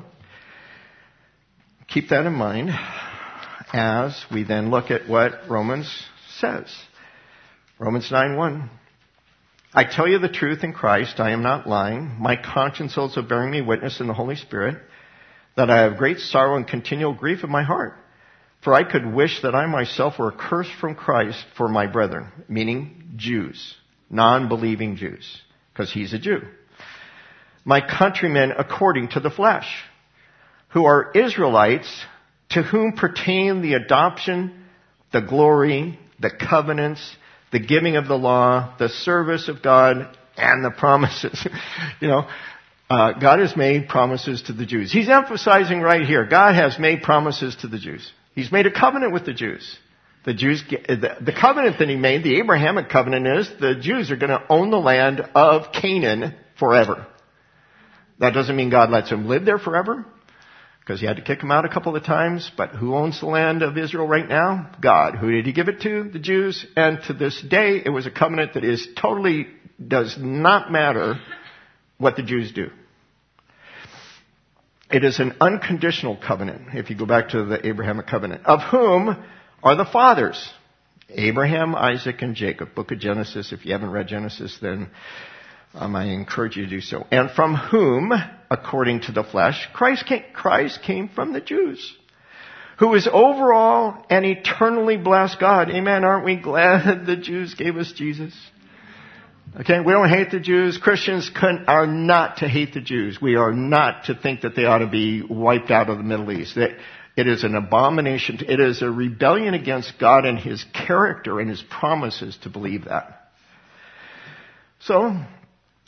keep that in mind as we then look at what Romans says. Romans 9:1. I tell you the truth in Christ, I am not lying. My conscience also bearing me witness in the Holy Spirit, that I have great sorrow and continual grief in my heart. For I could wish that I myself were accursed from Christ for my brethren, meaning Jews, non-believing Jews, because he's a Jew. My countrymen according to the flesh, who are Israelites, to whom pertain the adoption, the glory, the covenants, the giving of the law, the service of God, and the promises. God has made promises to the Jews. He's emphasizing right here, God has made promises to the Jews. He's made a covenant with the Jews. The covenant that he made, the Abrahamic covenant, is the Jews are going to own the land of Canaan forever. That doesn't mean God lets them live there forever, because he had to kick them out a couple of times. But who owns the land of Israel right now? God. Who did he give it to? The Jews. And to this day, it was a covenant that is totally, does not matter what the Jews do. It is an unconditional covenant, if you go back to the Abrahamic covenant, of whom are the fathers, Abraham, Isaac, and Jacob. Book of Genesis. If you haven't read Genesis, then I encourage you to do so. And from whom, according to the flesh, Christ came from the Jews, who is over all and eternally blessed God. Amen. Aren't we glad the Jews gave us Jesus? Okay, we don't hate the Jews. Christians are not to hate the Jews. We are not to think that they ought to be wiped out of the Middle East. It is an abomination. It is a rebellion against God and his character and his promises to believe that. So,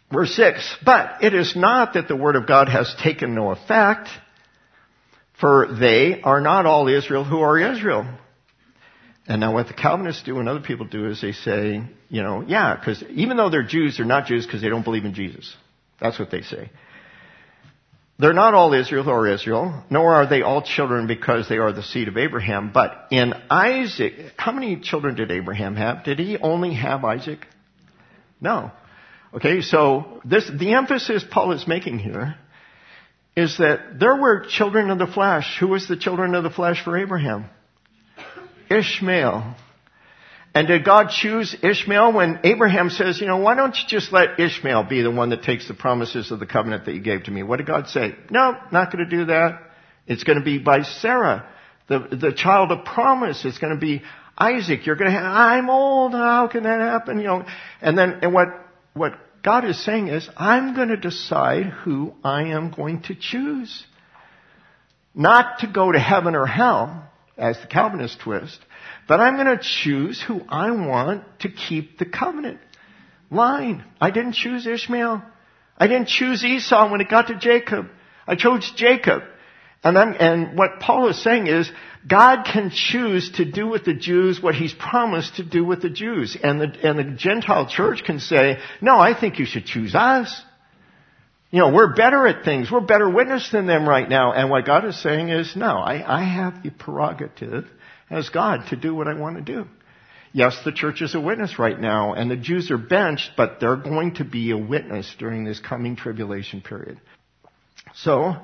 Verse 6, but it is not that the word of God has taken no effect, for they are not all Israel who are Israel. And now what the Calvinists do and other people do is they say, because even though they're Jews, they're not Jews because they don't believe in Jesus. That's what they say. They're not all Israel who are Israel, nor are they all children because they are the seed of Abraham. But in Isaac, how many children did Abraham have? Did he only have Isaac? No. Okay, so the emphasis Paul is making here is that there were children of the flesh. Who was the children of the flesh for Abraham? Ishmael. And did God choose Ishmael when Abraham says, why don't you just let Ishmael be the one that takes the promises of the covenant that you gave to me? What did God say? No, not going to do that. It's going to be by Sarah, the child of promise. It's going to be Isaac. You're going to have, I'm old. How can that happen? And what God is saying is, I'm going to decide who I am going to choose. Not to go to heaven or hell, as the Calvinists twist, but I'm going to choose who I want to keep the covenant line. I didn't choose Ishmael. I didn't choose Esau when it got to Jacob. I chose Jacob. And what Paul is saying is, God can choose to do with the Jews what He's promised to do with the Jews. And the Gentile church can say, no, I think you should choose us. We're better at things. We're better witness than them right now. And what God is saying is, no, I have the prerogative as God to do what I want to do. Yes, the church is a witness right now, and the Jews are benched, but they're going to be a witness during this coming tribulation period. So,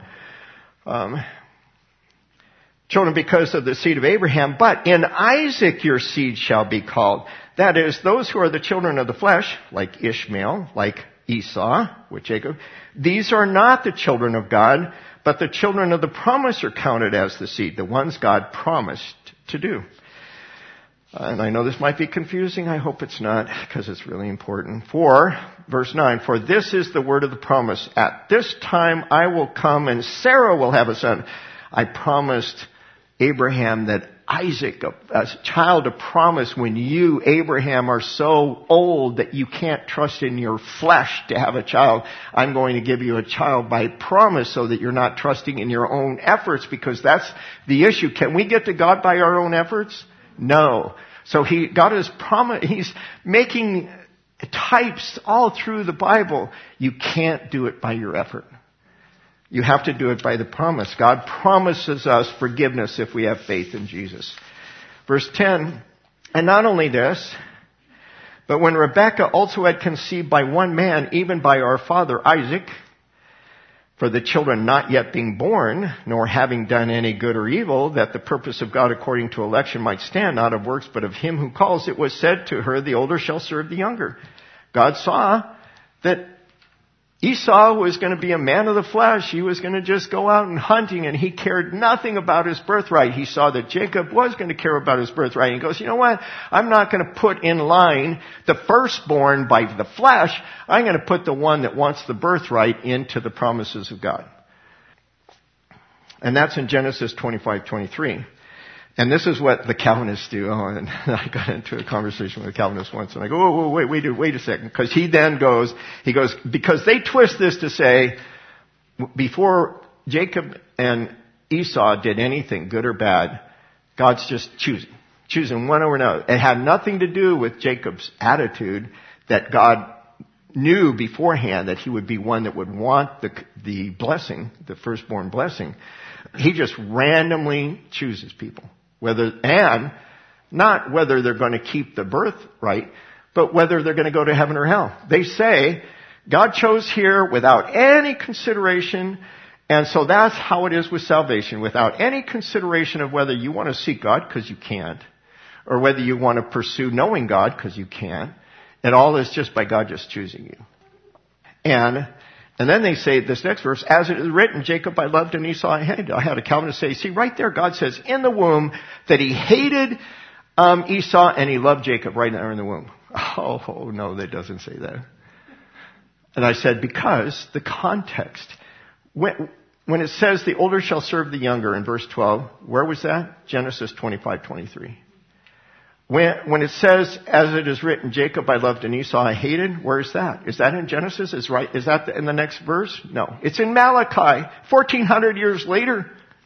children because of the seed of Abraham, but in Isaac your seed shall be called. That is, those who are the children of the flesh, like Ishmael, like Esau, with Jacob, these are not the children of God, but the children of the promise are counted as the seed, the ones God promised to do. And I know this might be confusing. I hope it's not, because it's really important. Verse 9, for this is the word of the promise. At this time I will come and Sarah will have a son. I promised Abraham that Isaac, a child of promise, when you, Abraham, are so old that you can't trust in your flesh to have a child, I'm going to give you a child by promise so that you're not trusting in your own efforts, because that's the issue. Can we get to God by our own efforts? No. So God has promised, He's making types all through the Bible. You can't do it by your effort. You have to do it by the promise. God promises us forgiveness if we have faith in Jesus. Verse 10, and not only this, but when Rebekah also had conceived by one man, even by our father Isaac, for the children not yet being born, nor having done any good or evil, that the purpose of God according to election might stand, not of works, but of Him who calls, it was said to her, the older shall serve the younger. God saw that Esau was going to be a man of the flesh. He was going to just go out and hunting, and he cared nothing about his birthright. He saw that Jacob was going to care about his birthright. He goes, you know what? I'm not going to put in line the firstborn by the flesh. I'm going to put the one that wants the birthright into the promises of God. And that's in Genesis 25:23. And this is what the Calvinists do. Oh, and I got into a conversation with a Calvinist once, and I go, oh, wait a second. Because he goes, because they twist this to say, before Jacob and Esau did anything, good or bad, God's just choosing one over another. It had nothing to do with Jacob's attitude that God knew beforehand that he would be one that would want the blessing, the firstborn blessing. He just randomly chooses people. Not whether they're going to keep the birthright, but whether they're going to go to heaven or hell. They say, God chose here without any consideration, and so that's how it is with salvation, without any consideration of whether you want to seek God, because you can't, or whether you want to pursue knowing God, because you can't. It all is just by God just choosing you. And then they say, this next verse, as it is written, Jacob I loved and Esau I hated. I had a Calvinist say, see, right there God says in the womb that He hated Esau and He loved Jacob right there in the womb. Oh, no, that doesn't say that. And I said, because the context, when it says the older shall serve the younger in verse 12, where was that? Genesis 25:23. When it says, as it is written, Jacob I loved and Esau I hated, where is that? Is that in Genesis? Is that in the next verse? No. It's in Malachi, 1400 years later.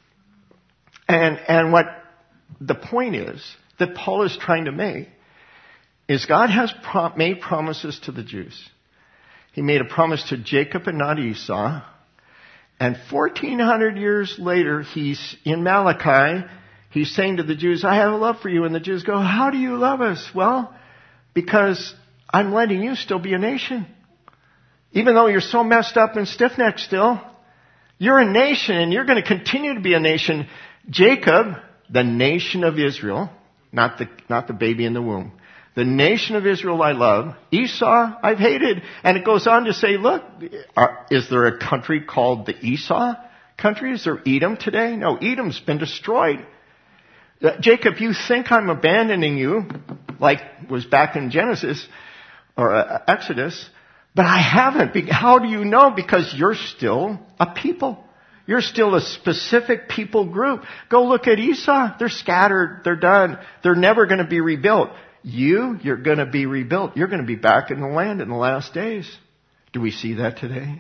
And what the point is that Paul is trying to make is God has made promises to the Jews. He made a promise to Jacob and not Esau. And 1400 years later, he's in Malachi, he's saying to the Jews, I have a love for you. And the Jews go, how do you love us? Well, because I'm letting you still be a nation. Even though you're so messed up and stiff-necked still, you're a nation and you're going to continue to be a nation. Jacob, the nation of Israel, not the baby in the womb. The nation of Israel I love. Esau I've hated. And it goes on to say, look, is there a country called the Esau country? Is there Edom today? No, Edom's been destroyed. Jacob, you think I'm abandoning you, like was back in Genesis or Exodus, but I haven't. How do you know? Because you're still a people. You're still a specific people group. Go look at Esau. They're scattered. They're done. They're never going to be rebuilt. You're going to be rebuilt. You're going to be back in the land in the last days. Do we see that today?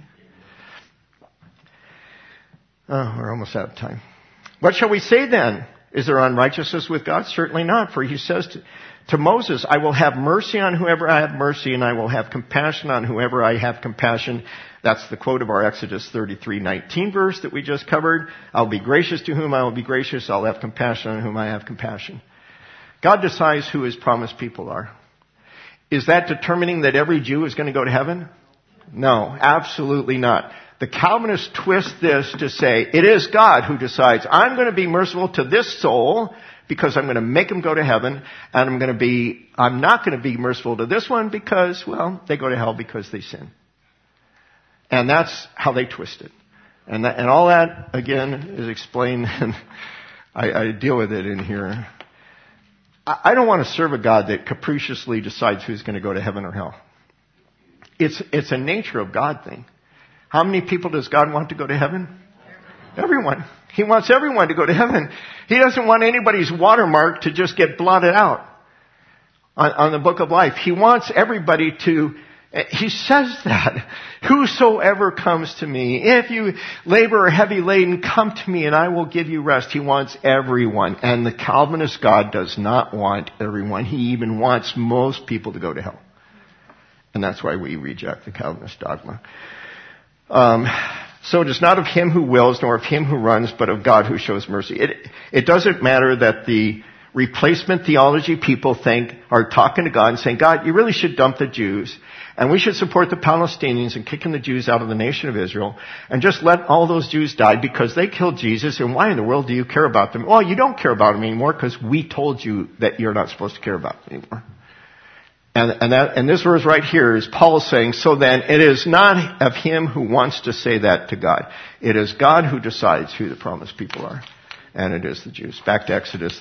Oh, we're almost out of time. What shall we say then? Is there unrighteousness with God? Certainly not. For he says to Moses, I will have mercy on whoever I have mercy, and I will have compassion on whoever I have compassion. That's the quote of our Exodus 33:19 verse that we just covered. I'll be gracious to whom I will be gracious. I'll have compassion on whom I have compassion. God decides who his promised people are. Is that determining that every Jew is going to go to heaven? No, absolutely not. The Calvinists twist this to say, it is God who decides, I'm going to be merciful to this soul because I'm going to make him go to heaven, and I'm not going to be merciful to this one because, well, they go to hell because they sin. And that's how they twist it. And all that, again, is explained, and I deal with it in here. I don't want to serve a God that capriciously decides who's going to go to heaven or hell. It's a nature of God thing. How many people does God want to go to heaven? Everyone. He wants everyone to go to heaven. He doesn't want anybody's watermark to just get blotted out on the book of life. He wants everybody to, he says that, whosoever comes to me, if you labor or heavy laden, come to me and I will give you rest. He wants everyone. And the Calvinist God does not want everyone. He even wants most people to go to hell. And that's why we reject the Calvinist dogma. So it is not of him who wills, nor of him who runs, but of God who shows mercy. It doesn't matter that the replacement theology people are talking to God and saying, God, you really should dump the Jews, and we should support the Palestinians and kicking the Jews out of the nation of Israel, and just let all those Jews die because they killed Jesus, and why in the world do you care about them? Well, you don't care about them anymore because we told you that you're not supposed to care about them anymore. And this verse right here is Paul saying, so then it is not of him who wants to say that to God. It is God who decides who the promised people are. And it is the Jews. Back to Exodus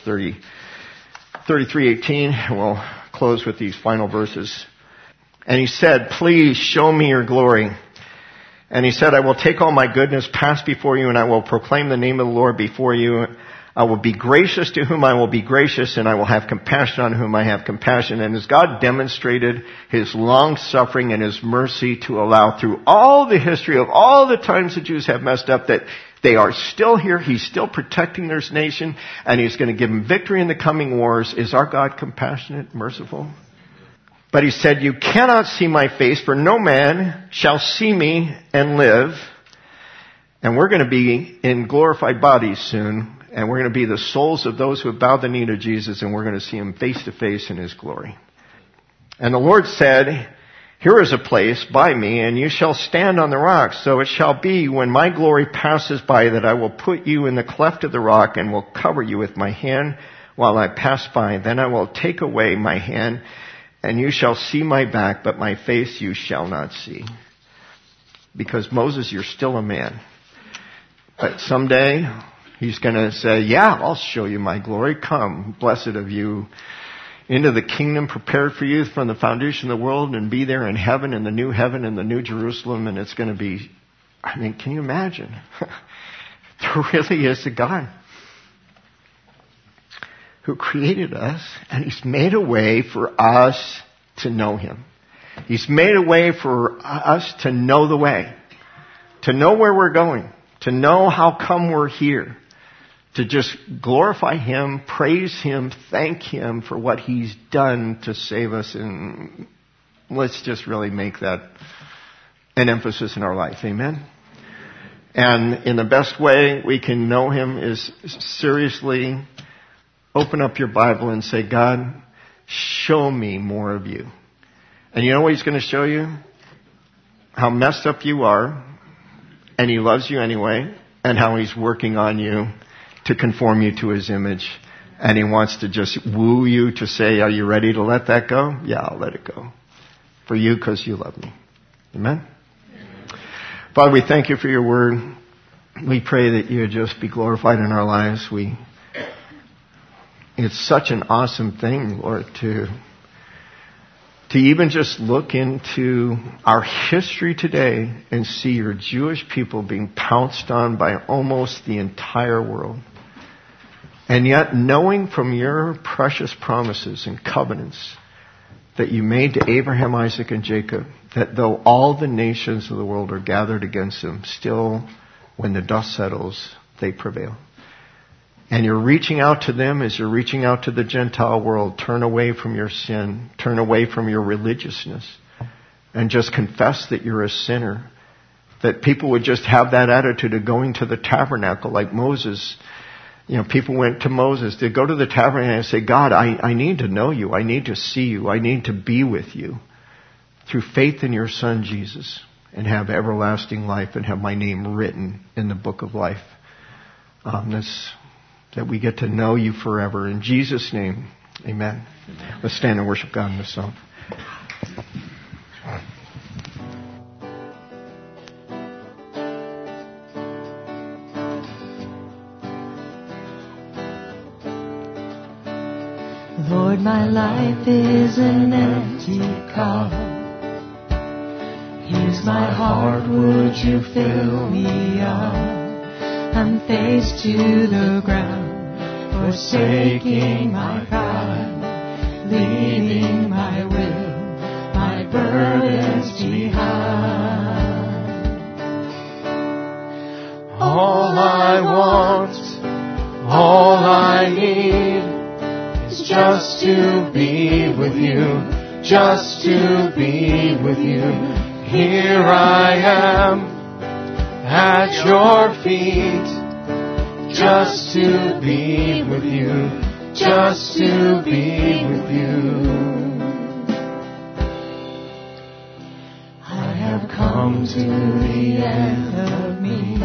33:18. We'll close with these final verses. And he said, please show me your glory. And he said, I will take all my goodness, pass before you, and I will proclaim the name of the Lord before you. I will be gracious to whom I will be gracious, and I will have compassion on whom I have compassion. And as God demonstrated his long suffering and his mercy to allow through all the history of all the times the Jews have messed up that they are still here, he's still protecting their nation, and he's going to give them victory in the coming wars. Is our God compassionate, merciful? But he said, you cannot see my face, for no man shall see me and live. And we're going to be in glorified bodies soon. And we're going to be the souls of those who have bowed the knee to Jesus, and we're going to see him face to face in his glory. And the Lord said, here is a place by me, and you shall stand on the rock. So it shall be when my glory passes by that I will put you in the cleft of the rock and will cover you with my hand while I pass by. Then I will take away my hand, and you shall see my back, but my face you shall not see. Because Moses, you're still a man. But someday he's going to say, yeah, I'll show you my glory. Come, blessed of you, into the kingdom prepared for you from the foundation of the world, and be there in heaven, in the new heaven, in the new Jerusalem. And it's going to be, I mean, can you imagine? There really is a God. who created us, and He's made a way for us to know Him. He's made a way for us to know the way, to know where we're going, to know how come we're here, to just glorify Him, praise Him, thank Him for what He's done to save us. And let's just really make that an emphasis in our life. Amen? And in the best way we can know Him is seriously open up your Bible and say, God, show me more of You. And you know what He's going to show you? How messed up you are, and He loves you anyway, and how He's working on you to conform you to His image. And He wants to just woo you to say, are you ready to let that go? Yeah, I'll let it go. For you, because you love me. Amen? Father, we thank You for Your word. We pray that You would just be glorified in our lives. It's such an awesome thing, Lord, to even just look into our history today and see Your Jewish people being pounced on by almost the entire world. And yet knowing from Your precious promises and covenants that You made to Abraham, Isaac, and Jacob, that though all the nations of the world are gathered against them, still when the dust settles, they prevail. And You're reaching out to them as You're reaching out to the Gentile world. Turn away from your sin. Turn away from your religiousness. And just confess that you're a sinner. That people would just have that attitude of going to the tabernacle like Moses. You know, people went to Moses. They'd go to the tabernacle and say, God, I need to know You. I need to see You. I need to be with You. Through faith in Your Son, Jesus. And have everlasting life and have my name written in the book of life. That we get to know You forever. In Jesus' name, amen. Let's stand and worship God in this song.
Lord, my life is an empty cup. Here's my heart, would You fill me up? I'm face to the ground, forsaking my pride, leaving my will, my burdens behind. All I want, all I need is just to be with You, just to be with You. Here I am at Your feet, just to be with You, just to be with You. I have come to the end of me,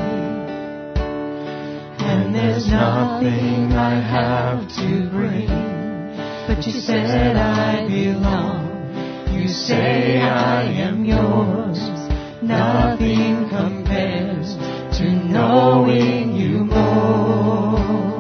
and there's nothing I have to bring, but You said I belong, You say I am Yours. Nothing compares to knowing You more.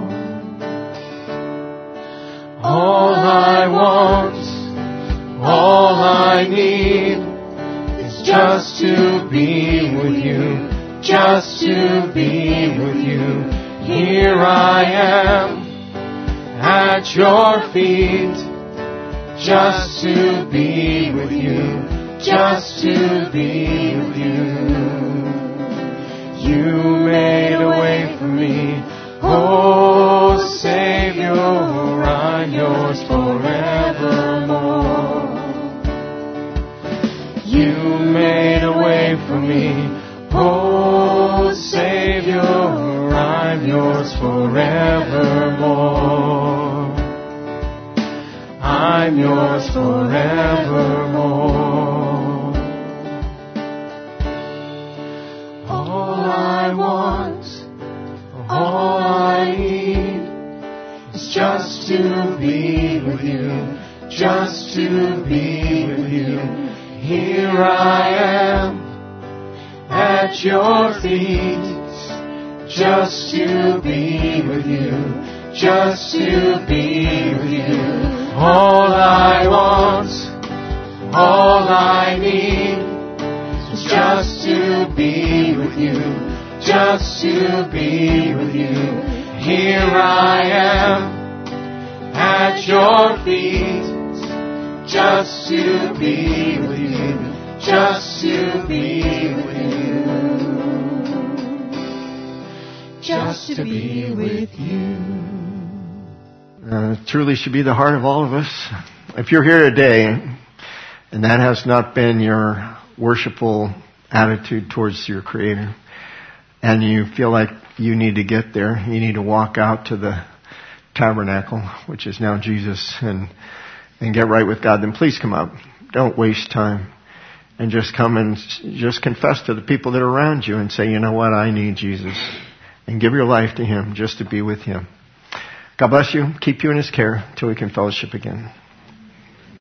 All I want, all I need is just to be with You, just to be with You. Here I am at Your feet, just to be with You, just to be with You. You made a way for me, oh Savior, I'm Yours forevermore. You made a way for me, oh Savior, I'm Yours forevermore. I'm Yours forevermore. All I want, all I need is just to be with You, just to be with You. Here I am at Your feet, just to be with You, just to be with You. All I want, all I need is just to be with You, just to be with You. Here I am your feet, just to be with you, just to be with you, just to be with you.
Truly should be the heart of all of us. If you're here today and that has not been your worshipful attitude towards your Creator, and you feel like you need to get there, you need to walk out to the tabernacle, which is now Jesus, and get right with God, then please come up. Don't waste time. And just come and just confess to the people that are around you and say, you know what, I need Jesus. And give your life to Him just to be with Him. God bless you. Keep you in His care till we can fellowship again.